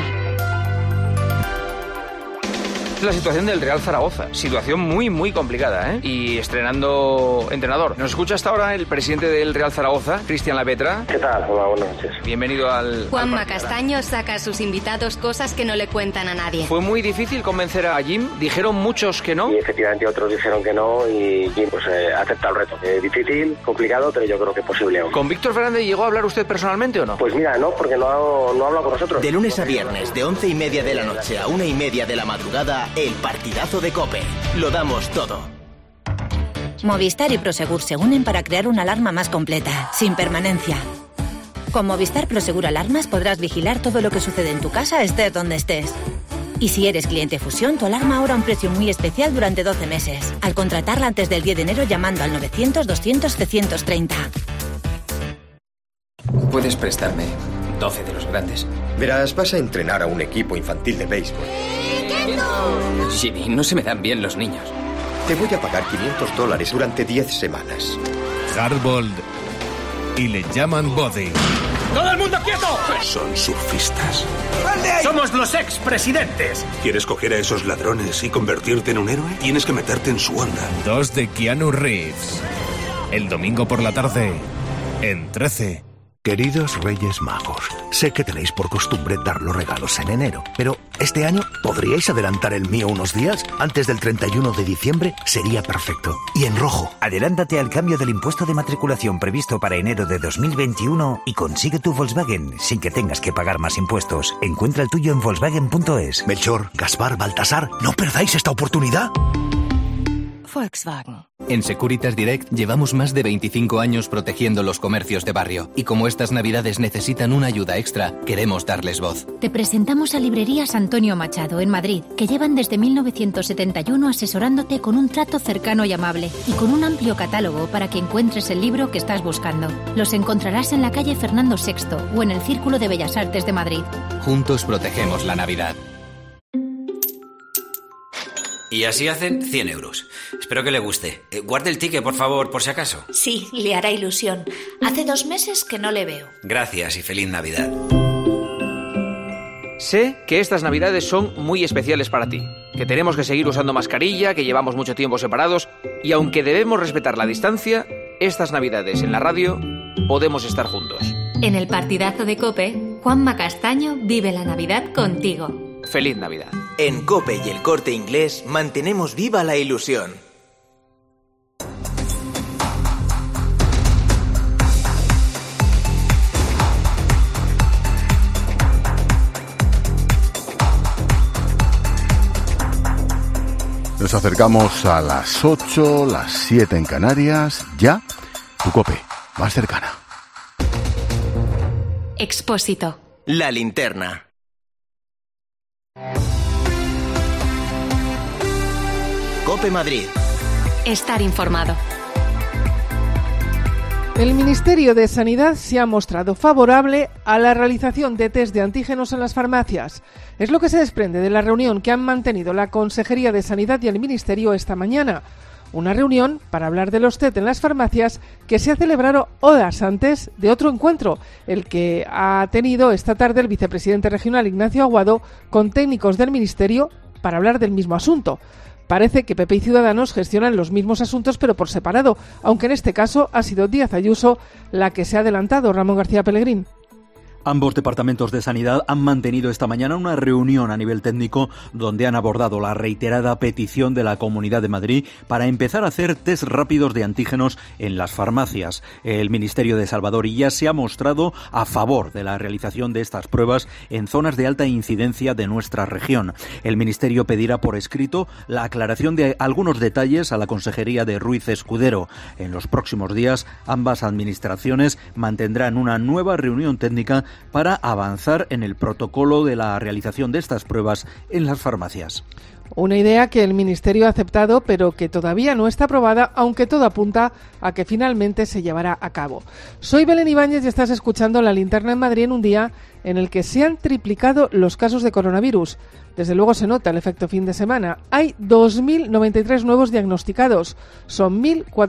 La situación del Real Zaragoza, situación muy muy complicada, y estrenando entrenador. Nos escucha hasta ahora el presidente del Real Zaragoza, Cristian Lapetra. ¿Qué tal? Hola, buenas noches. Bienvenido al... Juanma Castaño saca a sus invitados cosas que no le cuentan a nadie. Fue muy difícil convencer a Jim, dijeron muchos que no. Y efectivamente otros dijeron que no, y Jim pues acepta el reto. Difícil, complicado, pero yo creo que posible. ¿Con Víctor Fernández llegó a hablar usted personalmente o no? Pues mira, no, porque no habla con nosotros. De lunes a viernes, de 11:30 de la noche a 1:30 de la madrugada, el partidazo de COPE. Lo damos todo. Movistar y Prosegur se unen para crear una alarma más completa, sin permanencia. Con Movistar Prosegur Alarmas podrás vigilar todo lo que sucede en tu casa, estés donde estés. Y si eres cliente Fusión, tu alarma ahora a un precio muy especial durante 12 meses. Al contratarla antes del 10 de enero llamando al 900-200-330. ¿Puedes prestarme 12 de los grandes? Verás, vas a entrenar a un equipo infantil de béisbol. Jimmy, no se me dan bien los niños. Te voy a pagar $500 durante 10 semanas. Hardball. Y le llaman Body. ¡Todo el mundo quieto! Son surfistas. ¡Somos los expresidentes! ¿Quieres coger a esos ladrones y convertirte en un héroe? Tienes que meterte en su onda. 2 de Keanu Reeves. El domingo por la tarde, en 13. Queridos Reyes Magos, sé que tenéis por costumbre dar los regalos en enero, pero este año ¿podríais adelantar el mío unos días? Antes del 31 de diciembre sería perfecto. Y en rojo. Adelántate al cambio del impuesto de matriculación previsto para enero de 2021 y consigue tu Volkswagen sin que tengas que pagar más impuestos. Encuentra el tuyo en Volkswagen.es. Melchor, Gaspar, Baltasar, no perdáis esta oportunidad. Volkswagen. En Securitas Direct llevamos más de 25 años protegiendo los comercios de barrio y como estas navidades necesitan una ayuda extra, queremos darles voz. Te presentamos a Librerías Antonio Machado en Madrid, que llevan desde 1971 asesorándote con un trato cercano y amable y con un amplio catálogo para que encuentres el libro que estás buscando. Los encontrarás en la calle Fernando VI o en el Círculo de Bellas Artes de Madrid. Juntos protegemos la Navidad. Y así hacen 100 euros. Espero que le guste. Guarde el ticket, por favor, por si acaso. Sí, le hará ilusión. Hace 2 meses que no le veo. Gracias y feliz Navidad. Sé que estas Navidades son muy especiales para ti, que tenemos que seguir usando mascarilla, que llevamos mucho tiempo separados, y aunque debemos respetar la distancia, estas Navidades en la radio podemos estar juntos. En el partidazo de COPE, Juanma Castaño vive la Navidad contigo. ¡Feliz Navidad! En COPE y El Corte Inglés mantenemos viva la ilusión. Nos acercamos a las 8, las 7 en Canarias. Ya, tu COPE, más cercana. Expósito. La linterna. COPE Madrid. Estar informado. El Ministerio de Sanidad se ha mostrado favorable a la realización de test de antígenos en las farmacias. Es lo que se desprende de la reunión que han mantenido la Consejería de Sanidad y el Ministerio esta mañana. Una reunión para hablar de los test en las farmacias que se ha celebrado horas antes de otro encuentro, el que ha tenido esta tarde el vicepresidente regional Ignacio Aguado con técnicos del Ministerio para hablar del mismo asunto. Parece que PP y Ciudadanos gestionan los mismos asuntos pero por separado, aunque en este caso ha sido Díaz Ayuso la que se ha adelantado. Ramón García Pellegrín. Ambos departamentos de sanidad han mantenido esta mañana una reunión a nivel técnico donde han abordado la reiterada petición de la Comunidad de Madrid para empezar a hacer test rápidos de antígenos en las farmacias. El Ministerio de Salvador Illa se ha mostrado a favor de la realización de estas pruebas en zonas de alta incidencia de nuestra región. El Ministerio pedirá por escrito la aclaración de algunos detalles a la Consejería de Ruiz Escudero. En los próximos días, ambas administraciones mantendrán una nueva reunión técnica para avanzar en el protocolo de la realización de estas pruebas en las farmacias. Una idea que el Ministerio ha aceptado, pero que todavía no está aprobada, aunque todo apunta a que finalmente se llevará a cabo. Soy Belén Ibáñez y estás escuchando La Linterna en Madrid en un día en el que se han triplicado los casos de coronavirus. Desde luego se nota el efecto fin de semana. Hay 2.093 nuevos diagnosticados. Son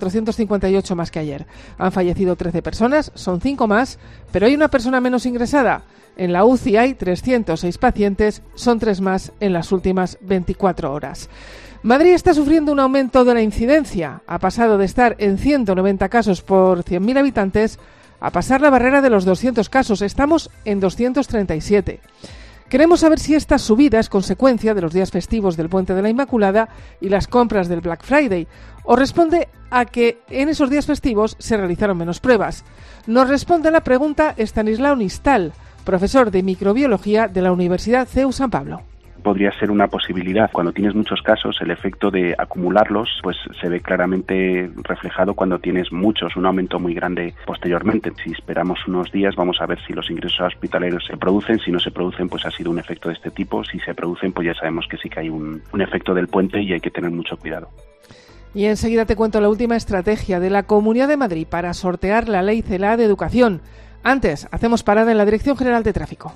1.458 más que ayer. Han fallecido 13 personas, son 5 más, pero hay una persona menos ingresada. En la UCI hay 306 pacientes, son 3 más en las últimas 24 horas. Madrid está sufriendo un aumento de la incidencia. Ha pasado de estar en 190 casos por 100.000 habitantes a pasar la barrera de los 200 casos. Estamos en 237. Queremos saber si esta subida es consecuencia de los días festivos del Puente de la Inmaculada y las compras del Black Friday, o responde a que en esos días festivos se realizaron menos pruebas. Nos responde a la pregunta Estanislao Nistal, profesor de microbiología de la Universidad CEU San Pablo. Podría ser una posibilidad. Cuando tienes muchos casos, el efecto de acumularlos pues se ve claramente reflejado cuando tienes muchos, un aumento muy grande posteriormente. Si esperamos unos días, vamos a ver si los ingresos hospitalarios se producen. Si no se producen, pues ha sido un efecto de este tipo. Si se producen, pues ya sabemos que sí que hay un efecto del puente y hay que tener mucho cuidado. Y enseguida te cuento la última estrategia de la Comunidad de Madrid para sortear la Ley CELA de Educación. Antes, hacemos parada en la Dirección General de Tráfico.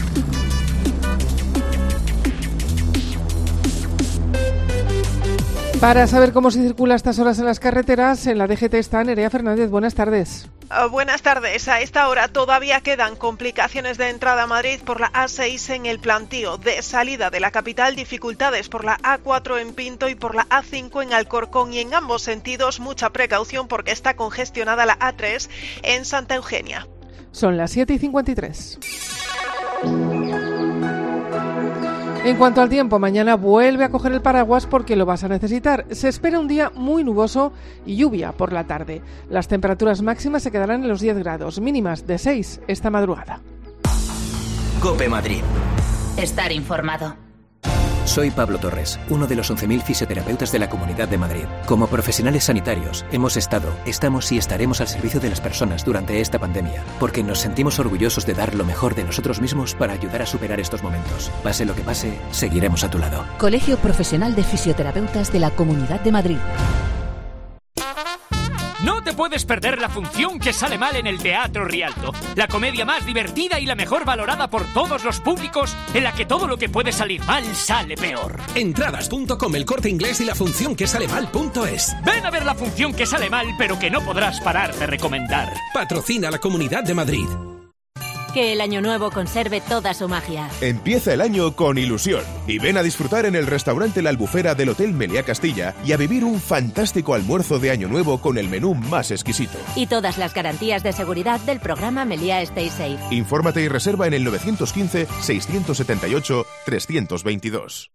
Para saber cómo se circula a estas horas en las carreteras, en la DGT está Nerea Fernández. Buenas tardes. Buenas tardes. A esta hora todavía quedan complicaciones de entrada a Madrid por la A6 en el Plantío. De salida de la capital, dificultades por la A4 en Pinto y por la A5 en Alcorcón. Y en ambos sentidos, mucha precaución porque está congestionada la A3 en Santa Eugenia. Son las 7:53. En cuanto al tiempo, mañana vuelve a coger el paraguas porque lo vas a necesitar. Se espera un día muy nuboso y lluvia por la tarde. Las temperaturas máximas se quedarán en los 10 grados, mínimas de 6 esta madrugada. COPE Madrid. Estar informado. Soy Pablo Torres, uno de los 11.000 fisioterapeutas de la Comunidad de Madrid. Como profesionales sanitarios, hemos estado, estamos y estaremos al servicio de las personas durante esta pandemia, porque nos sentimos orgullosos de dar lo mejor de nosotros mismos para ayudar a superar estos momentos. Pase lo que pase, seguiremos a tu lado. Colegio Profesional de Fisioterapeutas de la Comunidad de Madrid. No te puedes perder La función que sale mal en el Teatro Rialto, la comedia más divertida y la mejor valorada por todos los públicos, en la que todo lo que puede salir mal sale peor. Entradas.com, El Corte Inglés y La función que sale mal.es. Ven a ver La función que sale mal, pero que no podrás parar de recomendar. Patrocina la Comunidad de Madrid. Que el año nuevo conserve toda su magia. Empieza el año con ilusión y ven a disfrutar en el restaurante La Albufera del Hotel Meliá Castilla y a vivir un fantástico almuerzo de año nuevo con el menú más exquisito. Y todas las garantías de seguridad del programa Meliá Stay Safe. Infórmate y reserva en el 915-678-322.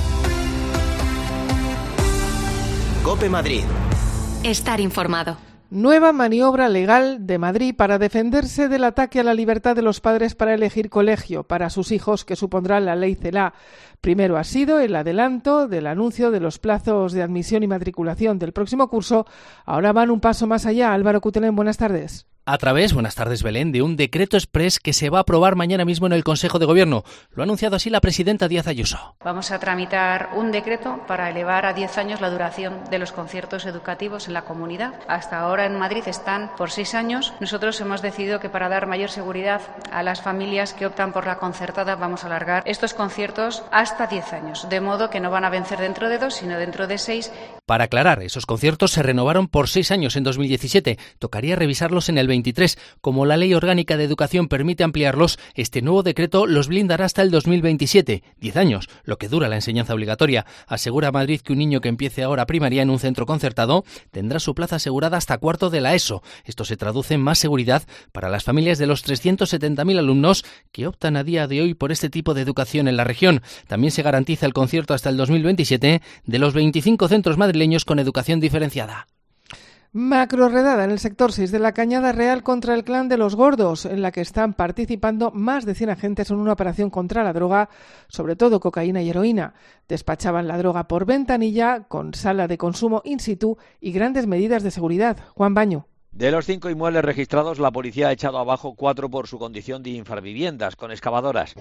COPE Madrid. Estar informado. Nueva maniobra legal de Madrid para defenderse del ataque a la libertad de los padres para elegir colegio para sus hijos que supondrá la ley CELA. Primero ha sido el adelanto del anuncio de los plazos de admisión y matriculación del próximo curso. Ahora van un paso más allá. Álvaro Cutelén, buenas tardes. A través, buenas tardes Belén, de un decreto exprés que se va a aprobar mañana mismo en el Consejo de Gobierno. Lo ha anunciado así la presidenta Díaz Ayuso. Vamos a tramitar un decreto para elevar a 10 años la duración de los conciertos educativos en la comunidad. Hasta ahora en Madrid están por 6 años. Nosotros hemos decidido que para dar mayor seguridad a las familias que optan por la concertada vamos a alargar estos conciertos hasta 10 años. De modo que no van a vencer dentro de 2, sino dentro de 6. Para aclarar, esos conciertos se renovaron por 6 años en 2017. Tocaría revisarlos en el 23. Como la Ley Orgánica de Educación permite ampliarlos, este nuevo decreto los blindará hasta el 2027, 10 años, lo que dura la enseñanza obligatoria. Asegura Madrid que un niño que empiece ahora primaria en un centro concertado tendrá su plaza asegurada hasta cuarto de la ESO. Esto se traduce en más seguridad para las familias de los 370.000 alumnos que optan a día de hoy por este tipo de educación en la región. También se garantiza el concierto hasta el 2027 de los 25 centros madrileños con educación diferenciada. Macrorredada en el sector 6 de la Cañada Real contra el clan de los gordos, en la que están participando más de 100 agentes en una operación contra la droga, sobre todo cocaína y heroína. Despachaban la droga por ventanilla, con sala de consumo in situ y grandes medidas de seguridad. Juan Baño. De los 5 inmuebles registrados, la policía ha echado abajo 4 por su condición de infraviviendas, con excavadoras.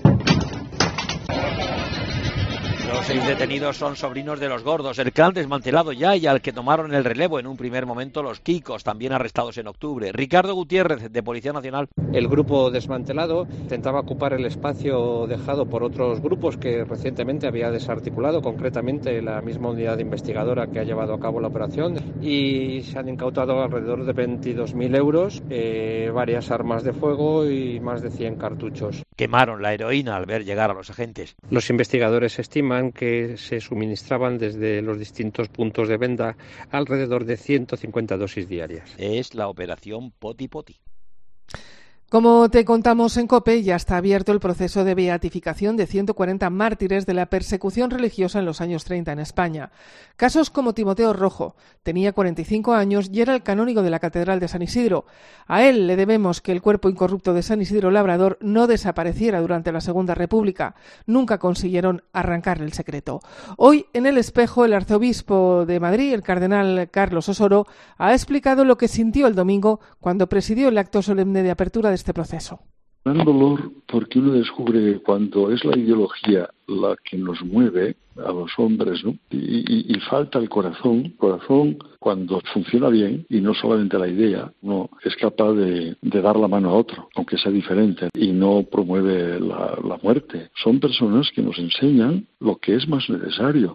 Los 6 detenidos son sobrinos de los gordos, el clan desmantelado ya y al que tomaron el relevo en un primer momento los Kikos, también arrestados en octubre. Ricardo Gutiérrez, de Policía Nacional. El grupo desmantelado intentaba ocupar el espacio dejado por otros grupos que recientemente había desarticulado, concretamente la misma unidad investigadora que ha llevado a cabo la operación, y se han incautado alrededor de 22.000 euros, varias armas de fuego y más de 100 cartuchos. Quemaron la heroína al ver llegar a los agentes. Los investigadores estiman que se suministraban desde los distintos puntos de venta alrededor de 150 dosis diarias. Es la operación Poti Poti. Como te contamos en COPE, ya está abierto el proceso de beatificación de 140 mártires de la persecución religiosa en los años 30 en España. Casos como Timoteo Rojo, tenía 45 años y era el canónigo de la Catedral de San Isidro. A él le debemos que el cuerpo incorrupto de San Isidro Labrador no desapareciera durante la Segunda República. Nunca consiguieron arrancarle el secreto. Hoy, en El Espejo, el arzobispo de Madrid, el cardenal Carlos Osoro, ha explicado lo que sintió el domingo cuando presidió el acto solemne de apertura de este proceso. Gran dolor porque uno descubre que cuando es la ideología la que nos mueve a los hombres, ¿no? Y falta el corazón cuando funciona bien y no solamente la idea, no es capaz de dar la mano a otro, aunque sea diferente, y no promueve la muerte. Son personas que nos enseñan lo que es más necesario.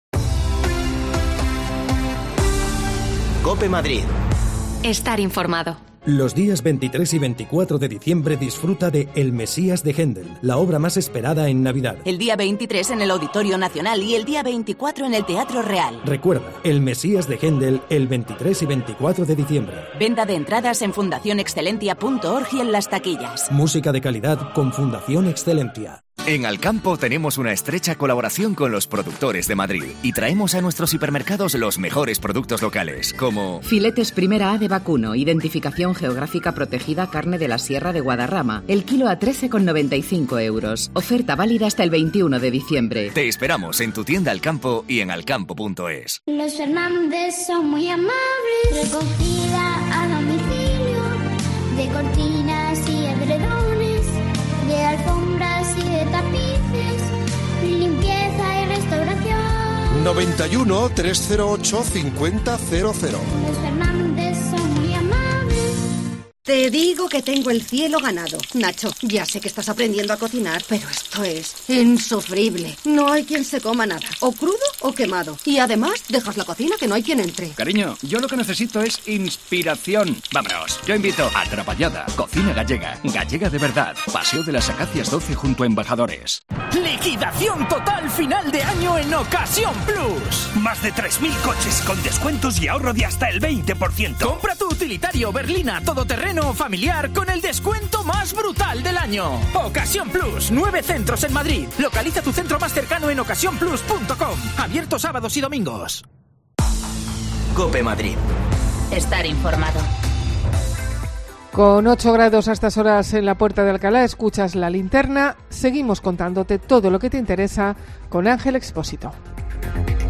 COPE Madrid. Estar informado. Los días 23 y 24 de diciembre disfruta de El Mesías de Händel, la obra más esperada en Navidad. El día 23 en el Auditorio Nacional y el día 24 en el Teatro Real. Recuerda, El Mesías de Händel el 23 y 24 de diciembre. Venta de entradas en fundacionexcelentia.org y en las taquillas. Música de calidad con Fundación Excelentia. En Alcampo tenemos una estrecha colaboración con los productores de Madrid y traemos a nuestros hipermercados los mejores productos locales, como filetes primera A de vacuno, identificación geográfica protegida, carne de la Sierra de Guadarrama, el kilo a 13,95 €. Oferta válida hasta el 21 de diciembre. Te esperamos en tu tienda Alcampo y en alcampo.es. Los Fernández son muy amables, recogida a domicilio, de cortinas y edredones, de alfombras y de tapices, limpieza y restauración. 91 308 5000. Los Fernández son muy amables. Te digo que tengo el cielo ganado. Nacho, ya sé que estás aprendiendo a cocinar, pero esto es insufrible. No hay quien se coma nada, o crudo o quemado. Y además, dejas la cocina que no hay quien entre. Cariño, yo lo que necesito es inspiración. Vámonos, yo invito a Trapallada, cocina gallega, gallega de verdad. Paseo de las Acacias 12 junto a Embajadores. Liquidación total final de año en Ocasión Plus. Más de 3.000 coches con descuentos y ahorro de hasta el 20%. Compra tu utilitario berlina todoterreno familiar con el descuento más brutal del año. Ocasión Plus, 9 centros en Madrid. Localiza tu centro más cercano en ocasiónplus.com. Abierto sábados y domingos. COPE Madrid. Estar informado. Con 8 grados a estas horas en la Puerta de Alcalá, escuchas La Linterna. Seguimos contándote todo lo que te interesa con Ángel Expósito.